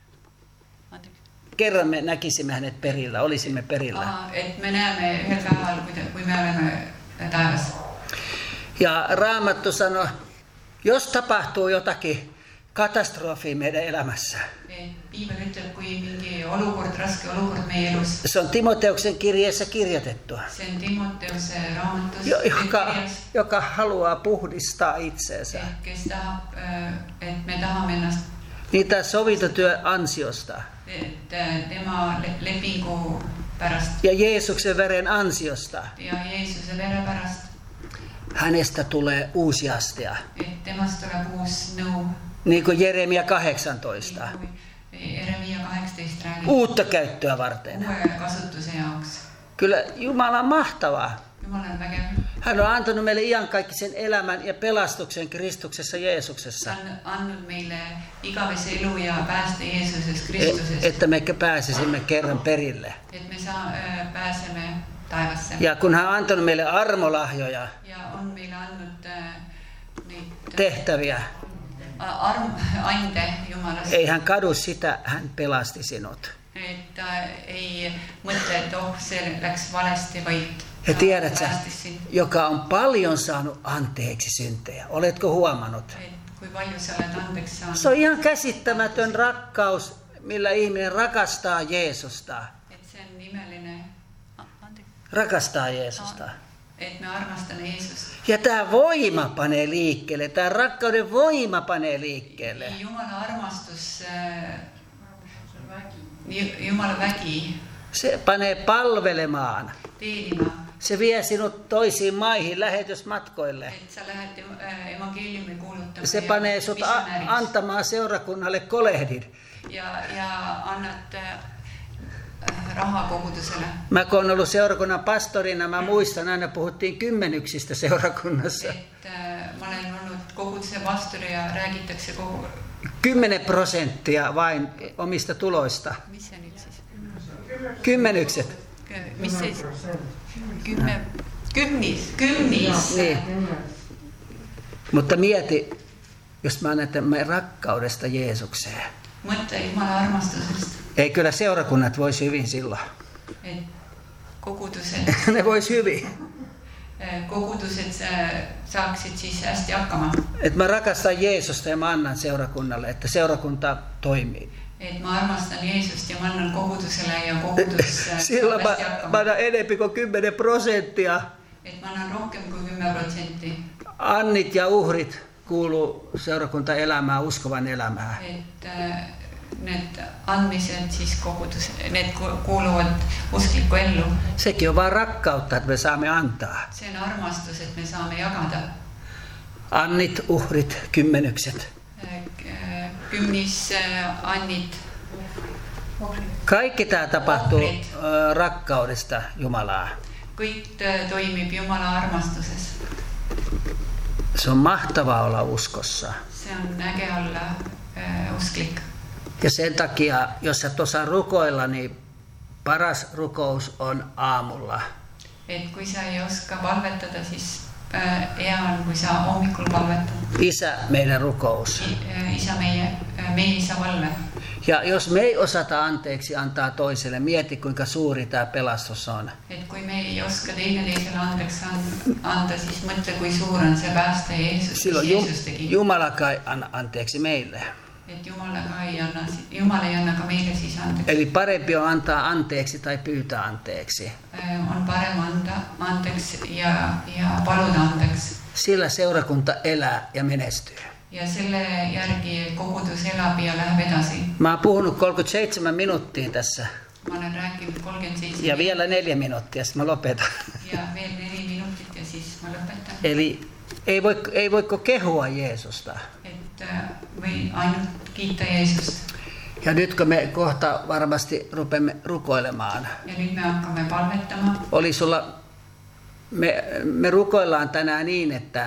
Kerran me näkisimme hänet perillä, olisimme perillä. Aa, et me näeme ühel päeval, kui te- kui me oleme taevas. Ja Raamattu sanoi, jos tapahtuu jotakin katastrofia meidän elämässä. Et piibel ütleb, kui mingi olukord, raske olukord meie elus, Se on Timoteuksen kirjeessä kirjoitettu, see on Timoteuse raamatus, jo- joka, kirjas, joka haluaa puhdistaa itseensä. et kes tahab, et me tahame ennast, Niitä sovintotyön ansiosta et tema le- lepingu pärast ja Jeesuksen veren ansiosta ja Jeesuse vere pärast, hänestä tulee uusi astia. et temast tuleb uus nõu. Niin kuin Jeremia kahdeksantoista. Jeremia kaheksateist räägib Uutta käyttöä varten. uue kasutuse jaoks. Kyllä Jumala on mahtava. Jumal on vägev. Hän on antanut meille iankaikkisen elämän ja pelastuksen Kristuksessa Jeesuksessa. Ta on andnud meile igavese elu ja pääste Jeesuses Et, Kristuses, että me pääsisimme kerran perille. et me saa, äh, pääsemme taevasse. Ja kun hän on antanut meille armolahjoja, Ja on meile andnud äh, neid tehtäviä, arm, ande Jumalast, ei hän kadu sitä, hän pelasti sinut. et ta ei mõtle, et oh, see läks valesti, vaid Ja ta tiedät sä, päästis sind. joka on paljon saanut anteeksi syntejä. Oletko huomannut? Et kui palju sa oled andeks saanud. Se on ihan käsittämätön rakkaus, millä ihminen rakastaa Jeesusta. Et see on imeline, anteeksi, Rakastaa Jeesusta. et me armastame Jeesust. Ja tämä voima panee liikkeelle, tämä rakkauden voima panee liikkeelle. Jumala armastus, äh, Ju- Jumala vägi Se panee palvelemaan. teenimaan. Se vie sinut toisiin maihin lähetysmatkoille. Et sa lähed äh, evangeeliumi kuulutama Se ja panee sut a- missionääriks. antamaan seurakunnalle kolehdin. ja, ja annad äh, rahaa kogudusele. Mä kun olen ollut seurakunnan pastorina, mä muistan, aina puhuttiin kymmenyksistä seurakunnassa. Et äh, ma olen olnud koguduse pastori ja räägitakse kogu... Kymmenen prosenttia vain omista tuloista. Mis see nüüd siis? Kymmenykset. Kö- Mis see siis? Kümme... Kümnis, kümnis. Niin. Mutta mieti, jos me annamme rakkaudesta Jeesukseen. Mõtle Jumala armastusest. Ei kyllä seurakunnat voisi hyvin silloin. Et kogudused, ne voisi hyvin. kogudused saaksid siis hästi hakkama. Et mä rakastan Jeesusta ja mä annan seurakunnalle, että seurakunta toimii. Et mä armastan Jeesust ja mä annan koguduselle ja kogudus silloin mä, mä annan enemmän kuin kymmenen prosenttia. Et mä annan rohkem kuin kymmenen prosenttia. Annit ja uhrit kuuluu seurakuntaelämään, uskovan elämään. Et äh, need andmised siis kogudus, need kuuluvad usklikku ellu. Sekin on vaan rakkautta, että me saamme antaa. Se on armastus, että me saamme jagada. Annit, uhrit, kymmenykset. Kymnis, annit. Kaikki tämä tapahtuu uhrit. Rakkaudesta Jumalaa. Kõik toimib Jumala armastusessa. Se on mahtavaa olla uskossa. Se on äge olla äh, usklik. Ja sen takia, jos sä et osaa rukoilla, niin paras rukous on aamulla. Et kui sä ei oska palvetada, siis äh, hea on, kui sä hommikul palvetad. Isä, meidän rukous. I, äh, isä meie, äh, meie isä valve. Ja jos me ei osata anteeksi antaa toiselle, mieti kuinka suuri tämä pelastus on. Et kui me ei oska teineteiselle andeks anda, siis mõtle, kui suur on se pääste Jeesus, silloin Jeesus tegi. Jumala kai anna anteeksi meille. Et Jumala ei anna, Jumala ei anna ka meille siis anteeksi. Eli parempi on antaa anteeksi tai pyytää anteeksi. On parem anda anteeksi ja, ja paluda anteeksi. Sillä seurakunta elää ja menestyy. Ja selle järgi kogudus elab ja läheb edasi. Mä oon puhunut kolmekymmentäseitsemän minuuttia tässä. Mä olen rääkinud kolmekymmentäseitsemän. Ja vielä neljä minuuttia, sitten mä lopetan. Ja vielä neljä minuuttia ja siis mä lopetan. Eli ei, voi, ei voiko kehua Jeesusta. Et voi ainut kiittää Jeesusta. Ja nyt kun me kohta varmasti rupeamme rukoilemaan. Ja nyt me hakkamme palvettamaan. Oli sulla, me, me rukoillaan tänään niin, että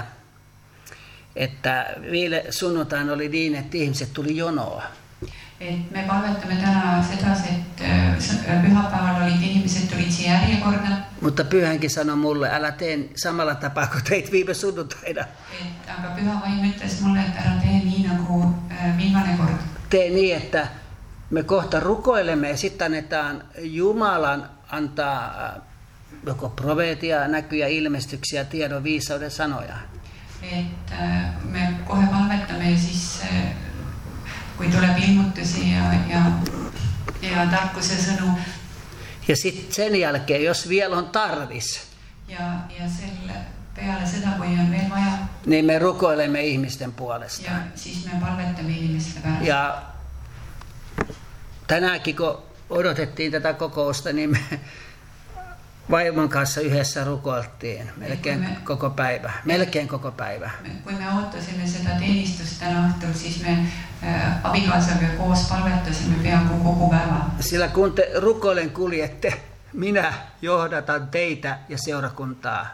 että viime sunnuntaina oli niin, että ihmiset tuli jonoa. Et me palvetamme tänään sedas, että pyhäpäivällä oli ihmiset tulit siihen järjekorda. Mutta pyhänkin sanoi mulle, älä tee samalla tapaa kuin teit viime sunnuntaina. Et, aga pyhä vaim ütles mulle, että älä tee niin nagu viimane kord. Tee niin, että me kohta rukoilemme ja sitten annetaan Jumalan antaa joko profeetia, näkyjä, ilmestyksiä, tiedon, viisauden sanoja. Et me kohe palvetame ja siis kui tuleb ilmutusi ja, ja, ja tarkuse sõnu. Ja sitten sen jälkeen, jos vielä on tarvis, ja, ja selle peale seda, kui on veel vaja, niin me rukoilemme ihmisten puolesta. Ja siis me palvetamme ihmisten päälle. Ja tänäänkin, kun odotettiin tätä kokousta, niin me vaimon kanssa yhdessä rukoiltiin melkein me, koko päivä. Melkein koko päivä. Me, kui me oottasime seda teenistusta täna õhtul, siis me äh, abikaasaga koos palvetasime peaaegu kogu päeva. Sillä kun te rukoilen kuljette, minä johdatan teitä ja seurakuntaa.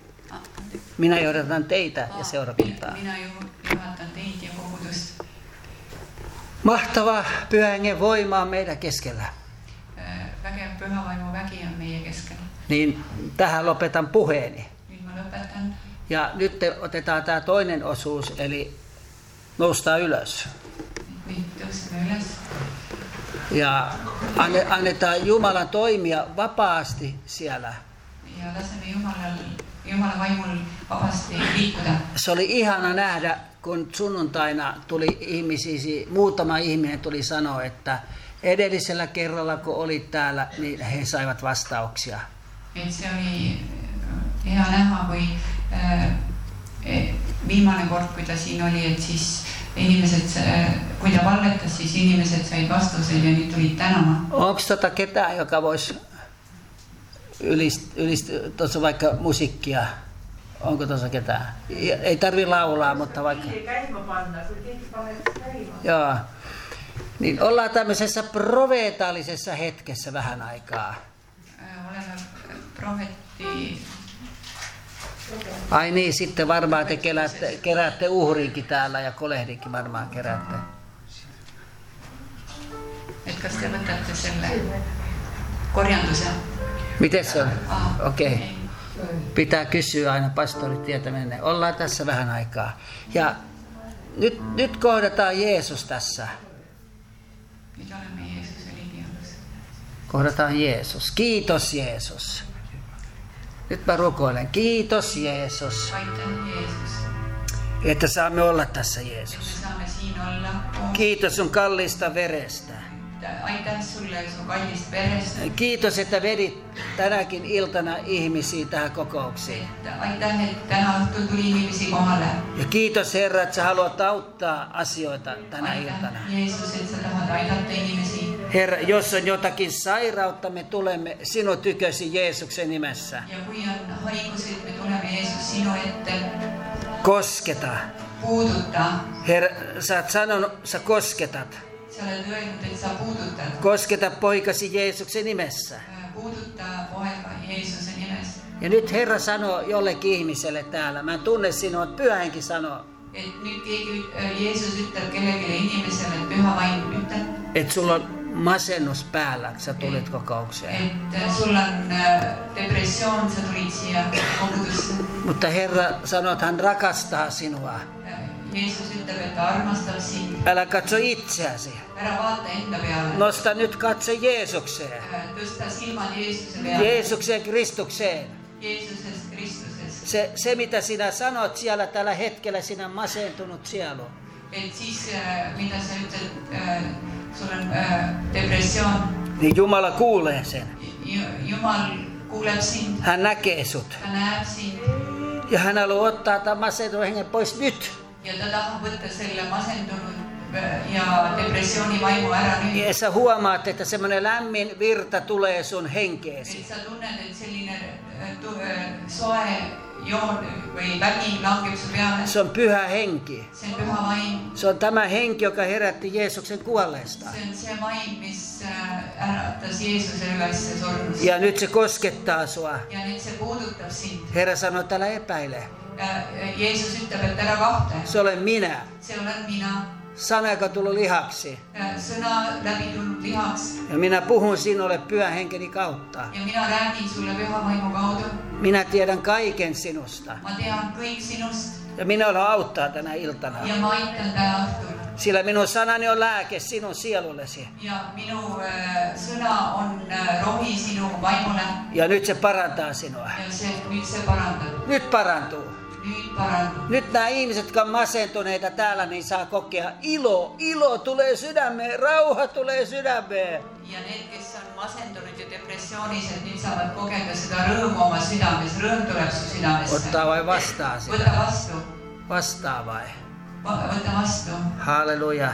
Minä johdatan teitä ja seurakuntaa. Minä johdatan teitä ja kogudusta. Mahtava Pyhän Hengen voima on meidän keskellä. Väkev Pyhä Vaimu väki on meie keskellä. Niin tähän lopetan puheeni. Nyt mä lopetan. Ja nyt te otetaan tämä toinen osuus, eli noustaan ylös. Nyt nousemme ylös. Ja annetaan Jumalan toimia vapaasti siellä. Ja lasemme Jumalan, Jumalan vaimul vapaasti liikkuda. Se oli ihana nähdä, kun sunnuntaina tuli ihmisiä, muutama ihminen tuli sanoa, että edellisellä kerralla kun olit täällä, niin he saivat vastauksia. Et se oli hea näha, kui äh, viimane kord, kui ta siin oli, et siis inimesed, kui ta palvetas, siis inimesed said vastuseid ja nyt tulid tänama. Onko tota ketään, joka voisi ylist, ylist, tuossa vaikka musiikkia? Onko tuossa ketään? Ei tarvi laulaa, mutta vaikka... Joo. Niin ollaan tämmöisessä profeetaalisessa hetkessä vähän aikaa. Olemme profeetti. Ai niin, sitten varmaan te keräätte, keräätte uhrinkin täällä ja kolehdinkin varmaan keräätte. Et kas te võtate selle korjanduse? Miten se on? Ah, Okei. Okay. Pitää kysyä aina, pastorit tietä mennä. Ollaan tässä vähän aikaa. Ja nyt, nyt kohdataan Jeesus tässä. Nyt olemme Jeesuksen linjalla. Kohdataan Jeesus. Kiitos Jeesus. Nyt mä rukoilen. Kiitos Jeesus. Aitäh Jeesus. Että saamme olla tässä Me Jeesus. saamme siinä olla. Kiitos sun kallista verestä. Aitäh sulle sun kallista verestä. Kiitos, että vedit tänäkin iltana ihmisiä tähän kokoukseen. Että aitäh, että tänä õhtul tuli ihmisi kohale. Ja kiitos Herra, että sä haluat auttaa asioita tänä Aitäh iltana. Jeesus, että sä tahad aidata ihmisi. Herra, jos on jotakin sairautta, me tulemme sinun tykösi Jeesuksen nimessä. Ja kui on haigusid, me tulemme Jeesus sinu ette. Kosketa. Puuduta. Herra, sä oot sanonut, sä kosketat. Sä olet öelnud, että sä puudutat. Kosketa poikasi Jeesuksen nimessä. Puuduttaa poika Jeesuksen nimessä. Ja nyt Herra sanoo jollekin ihmiselle täällä, mä en tunne sinua, mutta Pyhä Henki sanoo, Et nyt keegi, Jeesus ütleb kellelegi inimesele, et püha vaim ütleb, että sulla on masennus päällä, kun sä tulit kokoukseen. et sul on depressioon, sä tulit siia kogudusse. Mutta Herra sanoo, että hän rakastaa sinua. Jeesus ütleb, et ta armastab sind. Älä katso itseäsi. Ära vaata enda peale. Nosta nyt katse Jeesukseen. Tõsta silmad Jeesuse peale. Jeesukseen Kristukseen. Jeesusest Kristusest. Se, se mitä sinä sanot siellä tällä hetkellä, sinä masentunut sielu. Et siis, mitä sä ütled, äh, sul on äh, depressioon. Niin Jumala kuulee sen. Jumal kuuleb sind. Hän näkee sut. Ta näeb sind. Ja hän haluaa ottaa tämän masentunut hengen pois nyt. Ja ta tahab võtta selle masendunud ja depressiooni vaimu ära nüüd. Ja sä huomaat, että semmoinen lämmin virta tulee sun henkeesi. Et sä tunnet, et selline tu, soe joon või vägi langeb su peale. Se on Pyhä Henki. Se on püha vaim. Se on tämä henki, joka herätti Jeesuksen kuolleesta. Se on se vaim, mis äratas Jeesuse üles surnusta. Ja nyt se koskettaa sua. Ja nyt se puudutab sind. Herra sanoo, että älä epäile. Jeesus ütleb, et ära kahtle. Se olen minä. Se olen minä. Sana, joka tullut lihaksi. Sõna läbi tulnud lihaks. Ja minä puhun sinulle Pyhän Henkeni kautta. Ja minä räägin sulle püha vaimu kaudu. Minä tiedän kaiken sinusta. Ma tean kõik sinust. Ja minä olen auttaa tänä iltana. Ja ma aitan tänä õhtul. Sillä minun sanani on lääke sinun sielullesi. Ja minu äh, sõna on äh, rohi sinu vaimule. Ja nyt se parantaa sinua. Ja se, nyt se parandab. Nyt parantuu. Nyt parantuu. Nyt nämä ihmiset, jotka on masentuneita täällä, niin saa kokea ilo. Ilo tulee sydämeen, rauha tulee sydämeen. Ja need, kes on masentunut ja depressioonis, et nüüd saavad kogeda seda rõõmu oma südames. Rõõm tuleb su sydämesse. Ottaa vai vastaa sitä? Võta vastu. Vastaa vai? Võta vastu. Halleluja.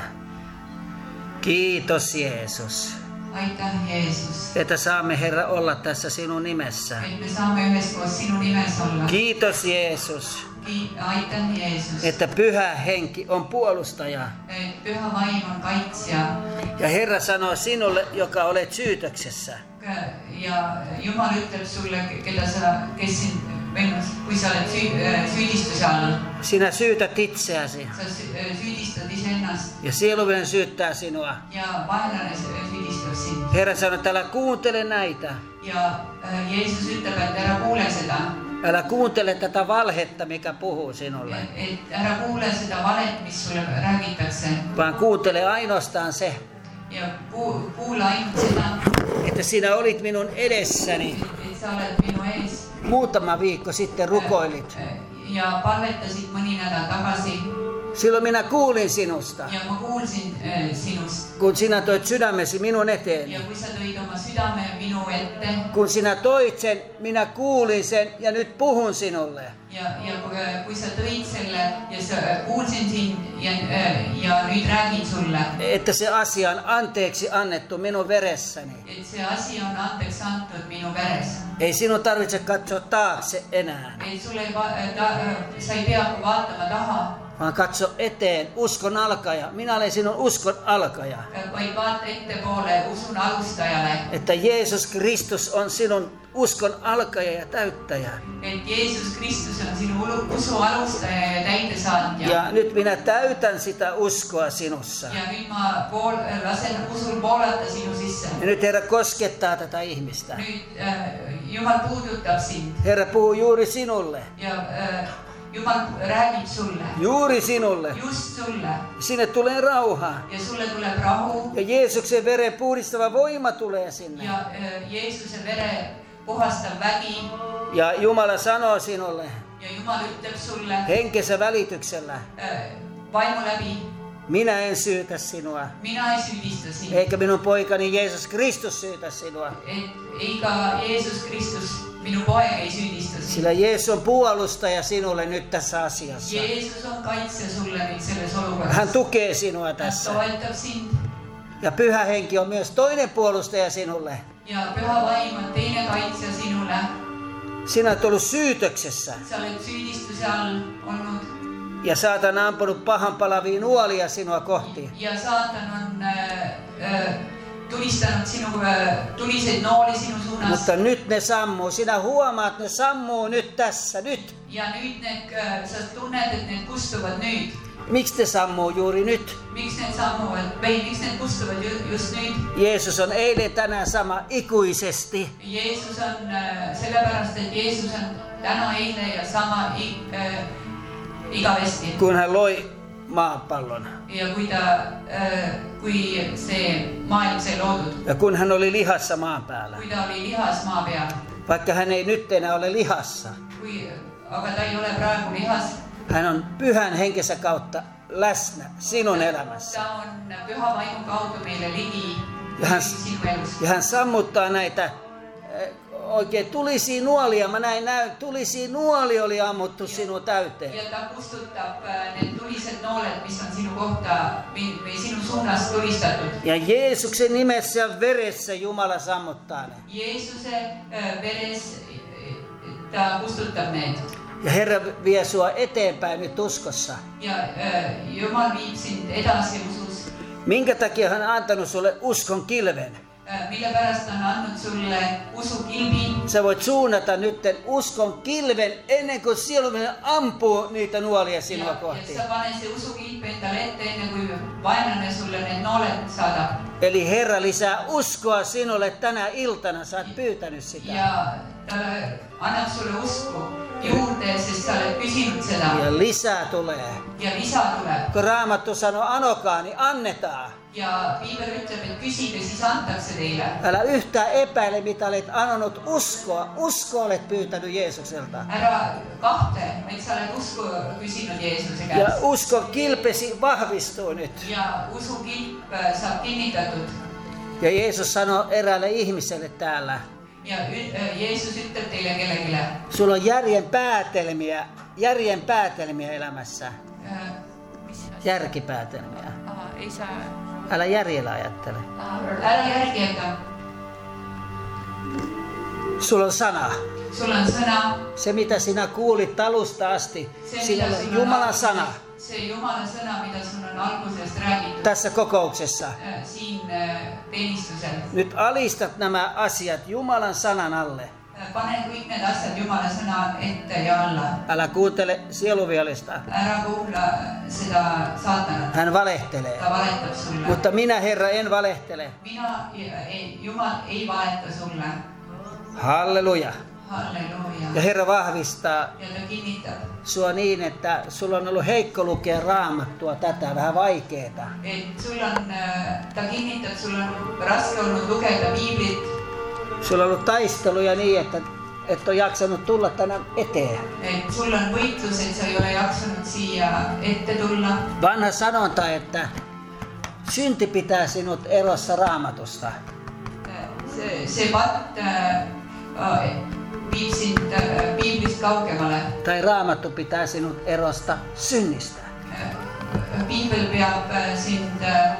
Kiitos Jeesus. Aitäh Jeesus. Että saamme Herra olla tässä sinun nimessä. Et me saamme yhdessä sinun nimes olla. Kiitos Jeesus. Aitäh Jeesus. Että Pyhä Henki on puolustaja. Et püha vaim on kaitsja. Ja Herra sanoo sinulle, joka olet syytöksessä. Ja Jumal ütleb sulle, keda sa, kes sind, kui sa oled süüdistuse all. Sinä syytät itseäsi. Sa süüdistad iseennast. Ja sieluvinen syyttää sinua. Ja vaenlane süüdistab sind. Herra sanoo, että älä kuuntele näitä. Ja Jeesus ütleb, et ära kuule seda. Älä kuuntele tätä valhetta, mikä puhuu sinulle. Et ära kuule seda valet, mis sulle räägitakse. Vaan kuuntele ainoastaan se. Ja kuule ainult seda. Että sinä olit minun edessäni. Et sä olet minu ees. Muutama viikko sitten rukoilit. Ja palvetasid mõni nädal tagasi. Silloin minä kuulin sinusta. Ja ma kuulsin äh, sinust. Kun sinä toit sydämesi minun eteeni. Ja kui sa tõid oma südame minu ette. Kun sinä toit sen, minä kuulin sen ja nyt puhun sinulle. Ja, ja kui, kui sa tõid selle ja sa kuulsin sind ja, ja nüüd räägin sulle. Että se asia on anteeksi annettu minun veressäni. Et se asia on anteeksi antud minu veres. Ei sinun tarvitse katsoa taakse enää. Et sulle ei va- ta, sa ei pea vaatama taha. Vaan katso eteen, uskon alkaja. Minä olen sinun uskon alkaja. Vaid vaata ettepoole usun alustajalle. Että Jeesus Kristus on sinun uskon alkaja ja täyttäjä. Et Jeesus Kristus on sinun usu alustaja ja täidesaatja. Ja nyt minä täytän sitä uskoa sinussa. Ja nyt mä pool, lasen usun poolata sinu sisse. Ja nyt Herra koskettaa tätä ihmistä. Nyt äh, Jumal puudutab sind. Herra puhuu juuri sinulle. Ja äh, Jumal räägib sulle. Juuri sinulle. Just sulle. Sinne tulee rauha. Ja sulle tuleb rahu. Ja Jeesuksen veren puhdistava voima tulee sinne. Ja äh, Jeesuksen vere puhastab vägi. Ja Jumala sanoo sinulle. Ja Jumal ütleb sulle. Henkensä välityksellä. Äh, vaimu läbi. Minä en syytä sinua. Minä ei syydistä sinua. Eikä minun poikani Jeesus Kristus syytä sinua. Et, eikä Jeesus Kristus, minun poika ei syydistä sinua. Sillä Jeesus on puolustaja sinulle nyt tässä asiassa. Jeesus on kaitse sulle nyt selles olukorras. Hän tukee sinua tässä. Hän toetab sind. Ja Pyhä Henki on myös toinen puolustaja sinulle. Ja Pyhä Vaim on teine kaitsja sinulle. Sinä olet ollut syytöksessä. Sä olet syydistuse all ollut. Ja saatan ampunut pahan palavia nuolia sinua kohti. Ja saatan on äh, äh, tulistanut sinu, äh, tuliseid nooli sinu suunas. Mutta nyt ne sammuu. Sinä huomaat, ne sammuu nyt tässä, nyt. Ja nyt ne, äh, sä tunnet, että ne kustuvat nyt. Miksi ne sammuu juuri nyt? Miksi ne sammuvat? Vai miksi ne kustuvat ju, just nyt? Jeesus on eilen tänään sama ikuisesti. Jeesus on äh, sellepärast, että Jeesus on tänä eilen ja sama i, äh, igavesti. Kun hän loi maapallon. Ja kui, ta, äh, kui see maailm sai loodud. Ja kun hän oli lihassa maan päällä. Kui ta oli lihas maa peal. Vaikka hän ei nyt enää ole lihassa. Kui, aga ta ei ole praegu lihas. Hän on Pyhän Henkensä kautta läsnä sinun elämässä. Ta on Pyhä Vaimu kaudu meille ligi Ja hän, sinu elus. ja hän sammuttaa näitä oikein tulisia nuolia. Mä näin, näin tulisia nuoli oli ammuttu sinun täyteen. Ja ta kustutab need tulised nooled, mis on sinu kohta või sinu suunas tulistatud. Ja Jeesuksen nimessä ja veressä Jumala sammuttaa ne. Jeesuse veres ta kustutab need. Ja Herra vie sua eteenpäin nyt uskossa. Ja Jumal viib sind edasi usus. Minkä takia hän on antanut sulle uskon kilven? Mille pärast on andnud sulle usukilbi. Sä voit suunnata nyt uskon kilven ennen kuin sieluminen ampuu niitä nuolia sinua ja, kohti. Ja sä pane se usukilp endale ette ennen kuin vaenlane sulle need noolet saadab. Eli Herra lisää uskoa sinulle tänä iltana, sä oot pyytänyt sitä. Ja ta annab sulle usku juurde, sest sä olet kysynyt seda. Ja lisää tulee. Ja lisa tuleb. Kun Raamattu sanoo anokaa, niin annetaan. Ja Piibel ütleb, et küsige, siis antakse teile. Älä yhtään epäile, mitä olet anonut uskoa. Uskoa olet pyytänyt Jeesukselta. Ära kahte, et sä olet usku kysynyt Jeesuse käest. Ja uskon kilpesi vahvistuu nyt. Ja usukilp saab kinnitatud. Ja Jeesus sanoo eräälle ihmiselle täällä. Ja Jeesus ütleb teille kellegile. Sulla on järjen päätelmiä, järjen päätelmiä elämässä. Äh, Järkipäätelmiä. Aha, ei saa. Älä järjellä ajattele. Ära järgi jäta. Sulla on sana. Sulla on sõna. Se mitä sinä kuulit alusta asti. Se, Sinulla on Jumalan sana. Se Jumalan sõna, mitä sun on algusesta räägitud. Tässä kokouksessa. Äh, siin äh, teenistusel. Nyt alistat nämä asiat Jumalan sanan alle. Äh, pane kõik need asjad Jumala sõna ette ja alla. Älä kuuntele sieluviallista. Ära kuula seda saatanat. Hän valehtelee. Ta valetab sulle. Mutta minä, Herra, en valehtele. Minä, ei, Jumal ei valeta sulle. Halleluja. Halleluja. Ja Herra vahvistaa Ja ta kinnitab. sua niin, että sulla on ollut heikko lukea Raamattua tätä, vähän vaikeeta. Et sul on, ta kinnitab, sul on raske olnud lugeda Piiblit. Sulla on ollut taisteluja niin, että et ole jaksanut tulla tänne eteen. Et sul on võitlus, et sa ei ole jaksanut siia ette tulla. Vanha sanonta, että synti pitää sinut erossa Raamatusta. Se, se patt äh, viib sind äh, Piiblist kaugemale. Tai Raamattu pitää sinut erosta synnistä. Äh, Piibel peab äh, sind äh,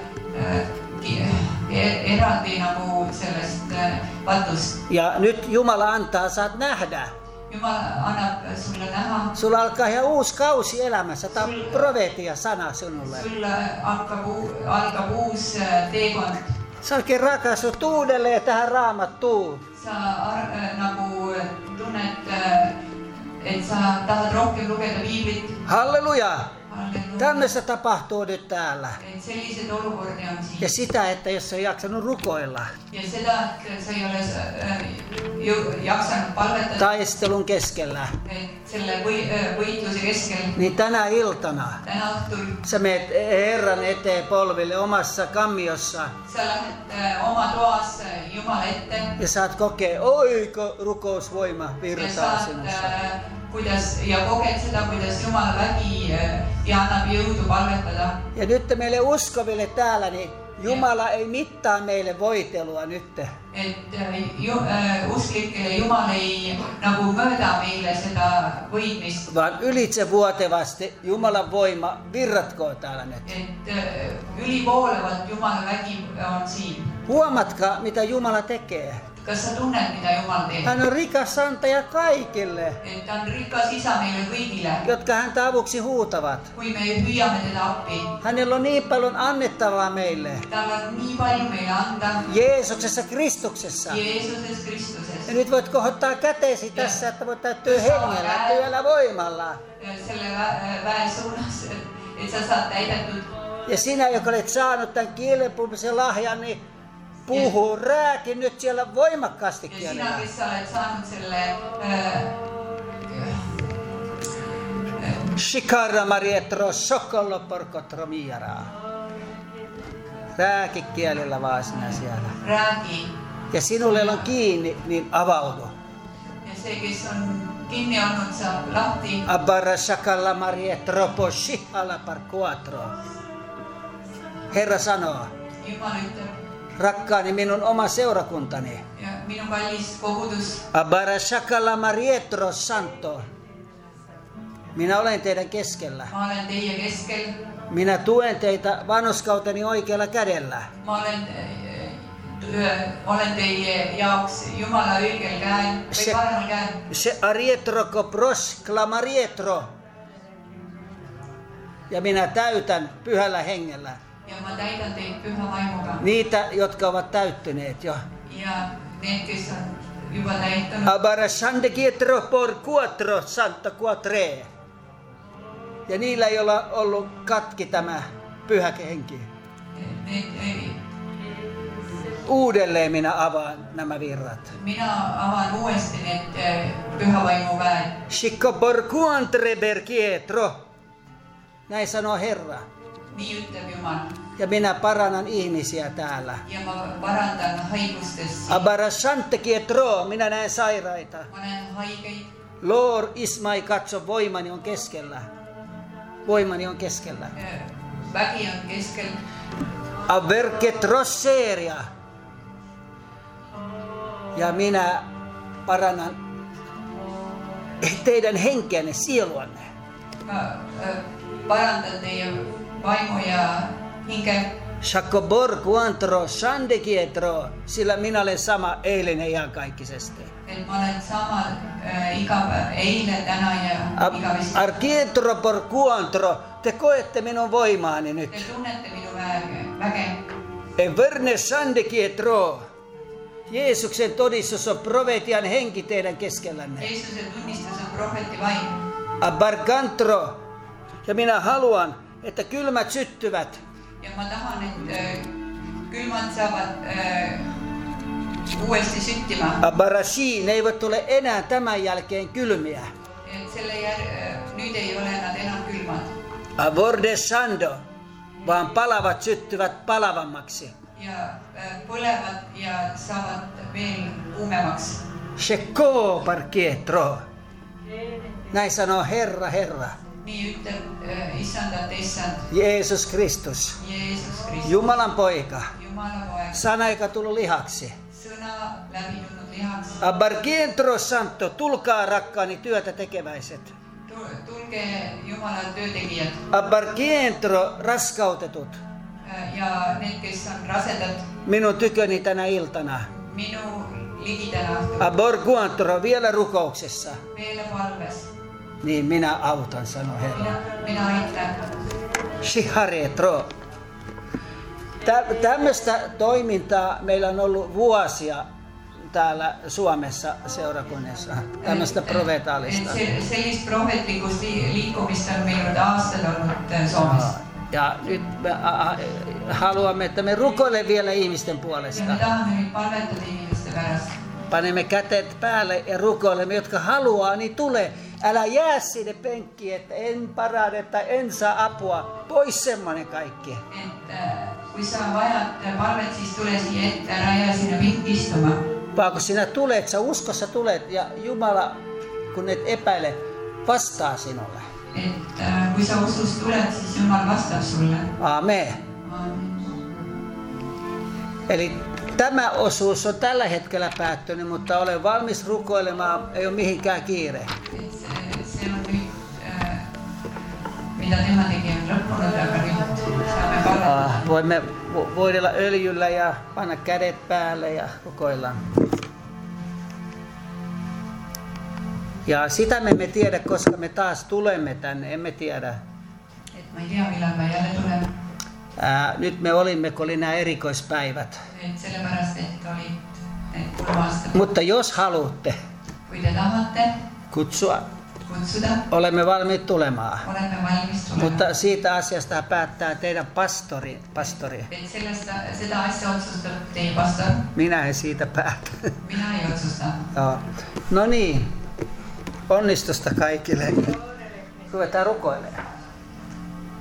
eraldi nagu sellest äh, patust. Ja nyt Jumala antaa, saat nähdä. Jumal annab sulle näha. Sulla alkaa ihan uusi kausi elämässä. Tämä on profeetia sana sinulle. Sulle alkab, alkab uus teekond. Sä oikein rakastut uudelleen tähän Raamattuun. Sa ar- nagu tunnet, et sa tahad rohkem lugeda Piiblit. Halleluja! Halleluja. Tämmöistä tapahtuu nyt täällä. et selliseid olukordi on siin. Ja sitä, että jos on jaksanut rukoilla Ja seda, et sa ei ole äh, ju- jaksanut palvetada, taistelun keskellä, et selle või, äh, võitluse keskel niin tänä iltana täna õhtul sä meet Herran eteen polville omassa kammiossa sa lähed äh, oma toas äh, Jumala ette ja saat kokea, oiko rukousvoima ja virtaa saad sinussa. äh, kuidas ja koged seda, kuidas Jumala vägi äh, ja annab jõudu palvetada. Ja nyt meille uskoville täällä, niin Jumala ei mittaa meille voitelua nyt. Et äh, ju, äh, usklikele Jumal ei nagu mööda meile seda võitmist, Vaan ylitsevuotevasti Jumalan voima virratkoon täällä nyt. et äh, ülivoolevalt Jumala vägi on siin. Huomatkaa, mitä Jumala tekee. Kas sa tunned, mitä Jumal teeb? Hän on rikas antaja kaikille, Et ta on rikas isa meile kõigile, jotka häntä avuksi huutavat. kui me hüüame teda appi. Hänellä on niin paljon annettavaa meille. Tal on nii palju meile anda Jeesuksessa Kristuksessa. Jeesuses Kristuses. Ja nyt voit kohottaa käteesi tässä, että voit täyttyä hengellä, työllä voimalla. Selle vä- väe suunas, et, et sa saad täidetud. Ja sinä, joka olet saanut tämän kielenpuhumisen lahjan, niin puhu, rääki nyt siellä voimakkaasti Ja kielellä. sina, kes sa oled saanud selle äh, Shikara marietro sokollo porkotro miara. Rääki kielellä vaan sinä siellä. räägi. Ja sinulle on kiinni, niin avaudu. Ja se, kes on kinni olnud, saab lahti. Abara shakalla marietro po shihala par quattro. Herra sanoo, Jumal ütleb rakkaani minun oma seurakuntani. ja minu kallis kogudus, Abara shakalla marietro santo. Minä olen teidän keskellä. ma olen teie keskel. Minä tuen teitä vanhuskauteni oikealla kädellä. Ma olen, äh, olen teie jaoks Jumala õigel käel või Se- paremal käel. Se arietro copros clamarietro. Ja minä täytän pyhällä hengellä Ja ma täidan teid püha vaimuga. niitä, jotka ovat täyttyneet jo. Ja need, kes on juba täitunud. Abara sande quietro por quattro santa quatre. Ja niillä, joilla on ollut katki tämä pyhä henki. Need, ei, Uudelleen minä avaan nämä virrat. minä avaan uuesti need äh, püha vaimu väed. Shikko por quantre per quietro. Näin sanoo Herra. Nii ütleb Jumal. Ja minä parannan ihmisiä täällä. Ja ma parandan haigustest. Abara sante quietro. Minä näen sairaita. Ma näen haigeid. Lord Ismai, katso, voimani on keskellä. Voimani on keskellä. Äh, vägi on keskel. Averke trosseria. Ja minä parannan teidän henkeänne, sieluanne. Ma äh, parandan teie vaimu ja hinge. Shakobor quantro sande quietro. Sillä minä olen sama eilen ja iankaikkisesti. Et ma olen sama äh, iga päev, eile, täna ja igavesti. Arkietro por quantro. Te koette minun voimaani nyt. Te tunnete minu väge. väge. Everne sande quietro. Jeesuksen todistus on profetian henki teidän keskellänne. Jeesuse tunnistus on profeetti vaim. Abargantro. Ja minä haluan, että kylmät syttyvät. Ja ma tahan, et äh, külmad saavad äh, uuesti syttima. Abarashi, ne eivät tule enää tämän jälkeen kylmiä. Et selle jär, äh, nüüd ei ole nad enam külmad. Avorde sando, vaan palavat syttyvät palavammaksi. Ja äh, põlevad ja saavad veel kuumemaks. Shekko parkietro. Näin sanoo Herra, Herra. Nii ütleb äh, issandat issand, Jeesus Kristus. Jeesus Kristus, Jumalan poika. Jumala poeg, Sana, joka tullut lihaksi. sõna läbi tulnud lihaks. Abarkientro santo, tulkaa rakkaani työtä tekeväiset. Tulge Jumala töötegijad Abarkientro raskautetut. äh, ja need, kes on rasedad, Minun tyköni tänä iltana. minu ligi täna õhtul. Aborkuantro vielä rukouksessa. Meile palves. Niin minä autan, sanoi Herra. Minä, minä aitan. Shiharetro. Tä, tämmöistä toimintaa meillä on ollut vuosia täällä Suomessa seurakunnassa, tämmöistä profeetaalista. Se, sellist prohvetlikust liikumista on meillä on aastaid ollut Suomessa. Ja nyt me haluamme, että me rukoilemme vielä ihmisten puolesta. Ja me tahamme nyt palvetada ihmisten pärast. Panemme kätet päälle ja rukoilemme, jotka haluaa, niin tule. Älä jää sinne penkkiin, että en parane tai en saa apua. Pois semmoinen kaikki. Et kui sa vajad palvet, siis tule siia ette, älä jää sinne penkki istumaan. Vaan kun sinä tulet, sä uskossa tulet ja Jumala, kun et epäile, vastaa sinulle. Et kui sa usus tulet, siis Jumal vastab sulle. Aamen. Aamen. Eli tämä osuus on tällä hetkellä päättynyt, mutta olen valmis rukoilemaan, ei ole mihinkään kiire. Et se, se on nyt, äh, mitä tema teki, on loppunut, aga nyt saamme palveta. Ah, voimme voidella öljyllä ja panna kädet päälle ja rukoilla. Ja sitä me emme tiedä, koska me taas tulemme tänne, emme tiedä. Et ma ei tea, millal me jälle tulemme. Ää, nyt me olimme, kun oli nämä erikoispäivät. Et sellepärast, et olid need kolm aastat. Mutta jos haluatte Kui te tahate kutsua, kutsuda, olemme valmiit tulemaan. olemme valmis tulemaan. Mutta siitä asiasta päättää teidän pastori. pastori. Et sellest, seda asja otsustab teie pastor. Minä en siitä päätä. Minä ei otsusta. Joo. No niin, onnistusta kaikille. Ruvetaan rukoilemaan.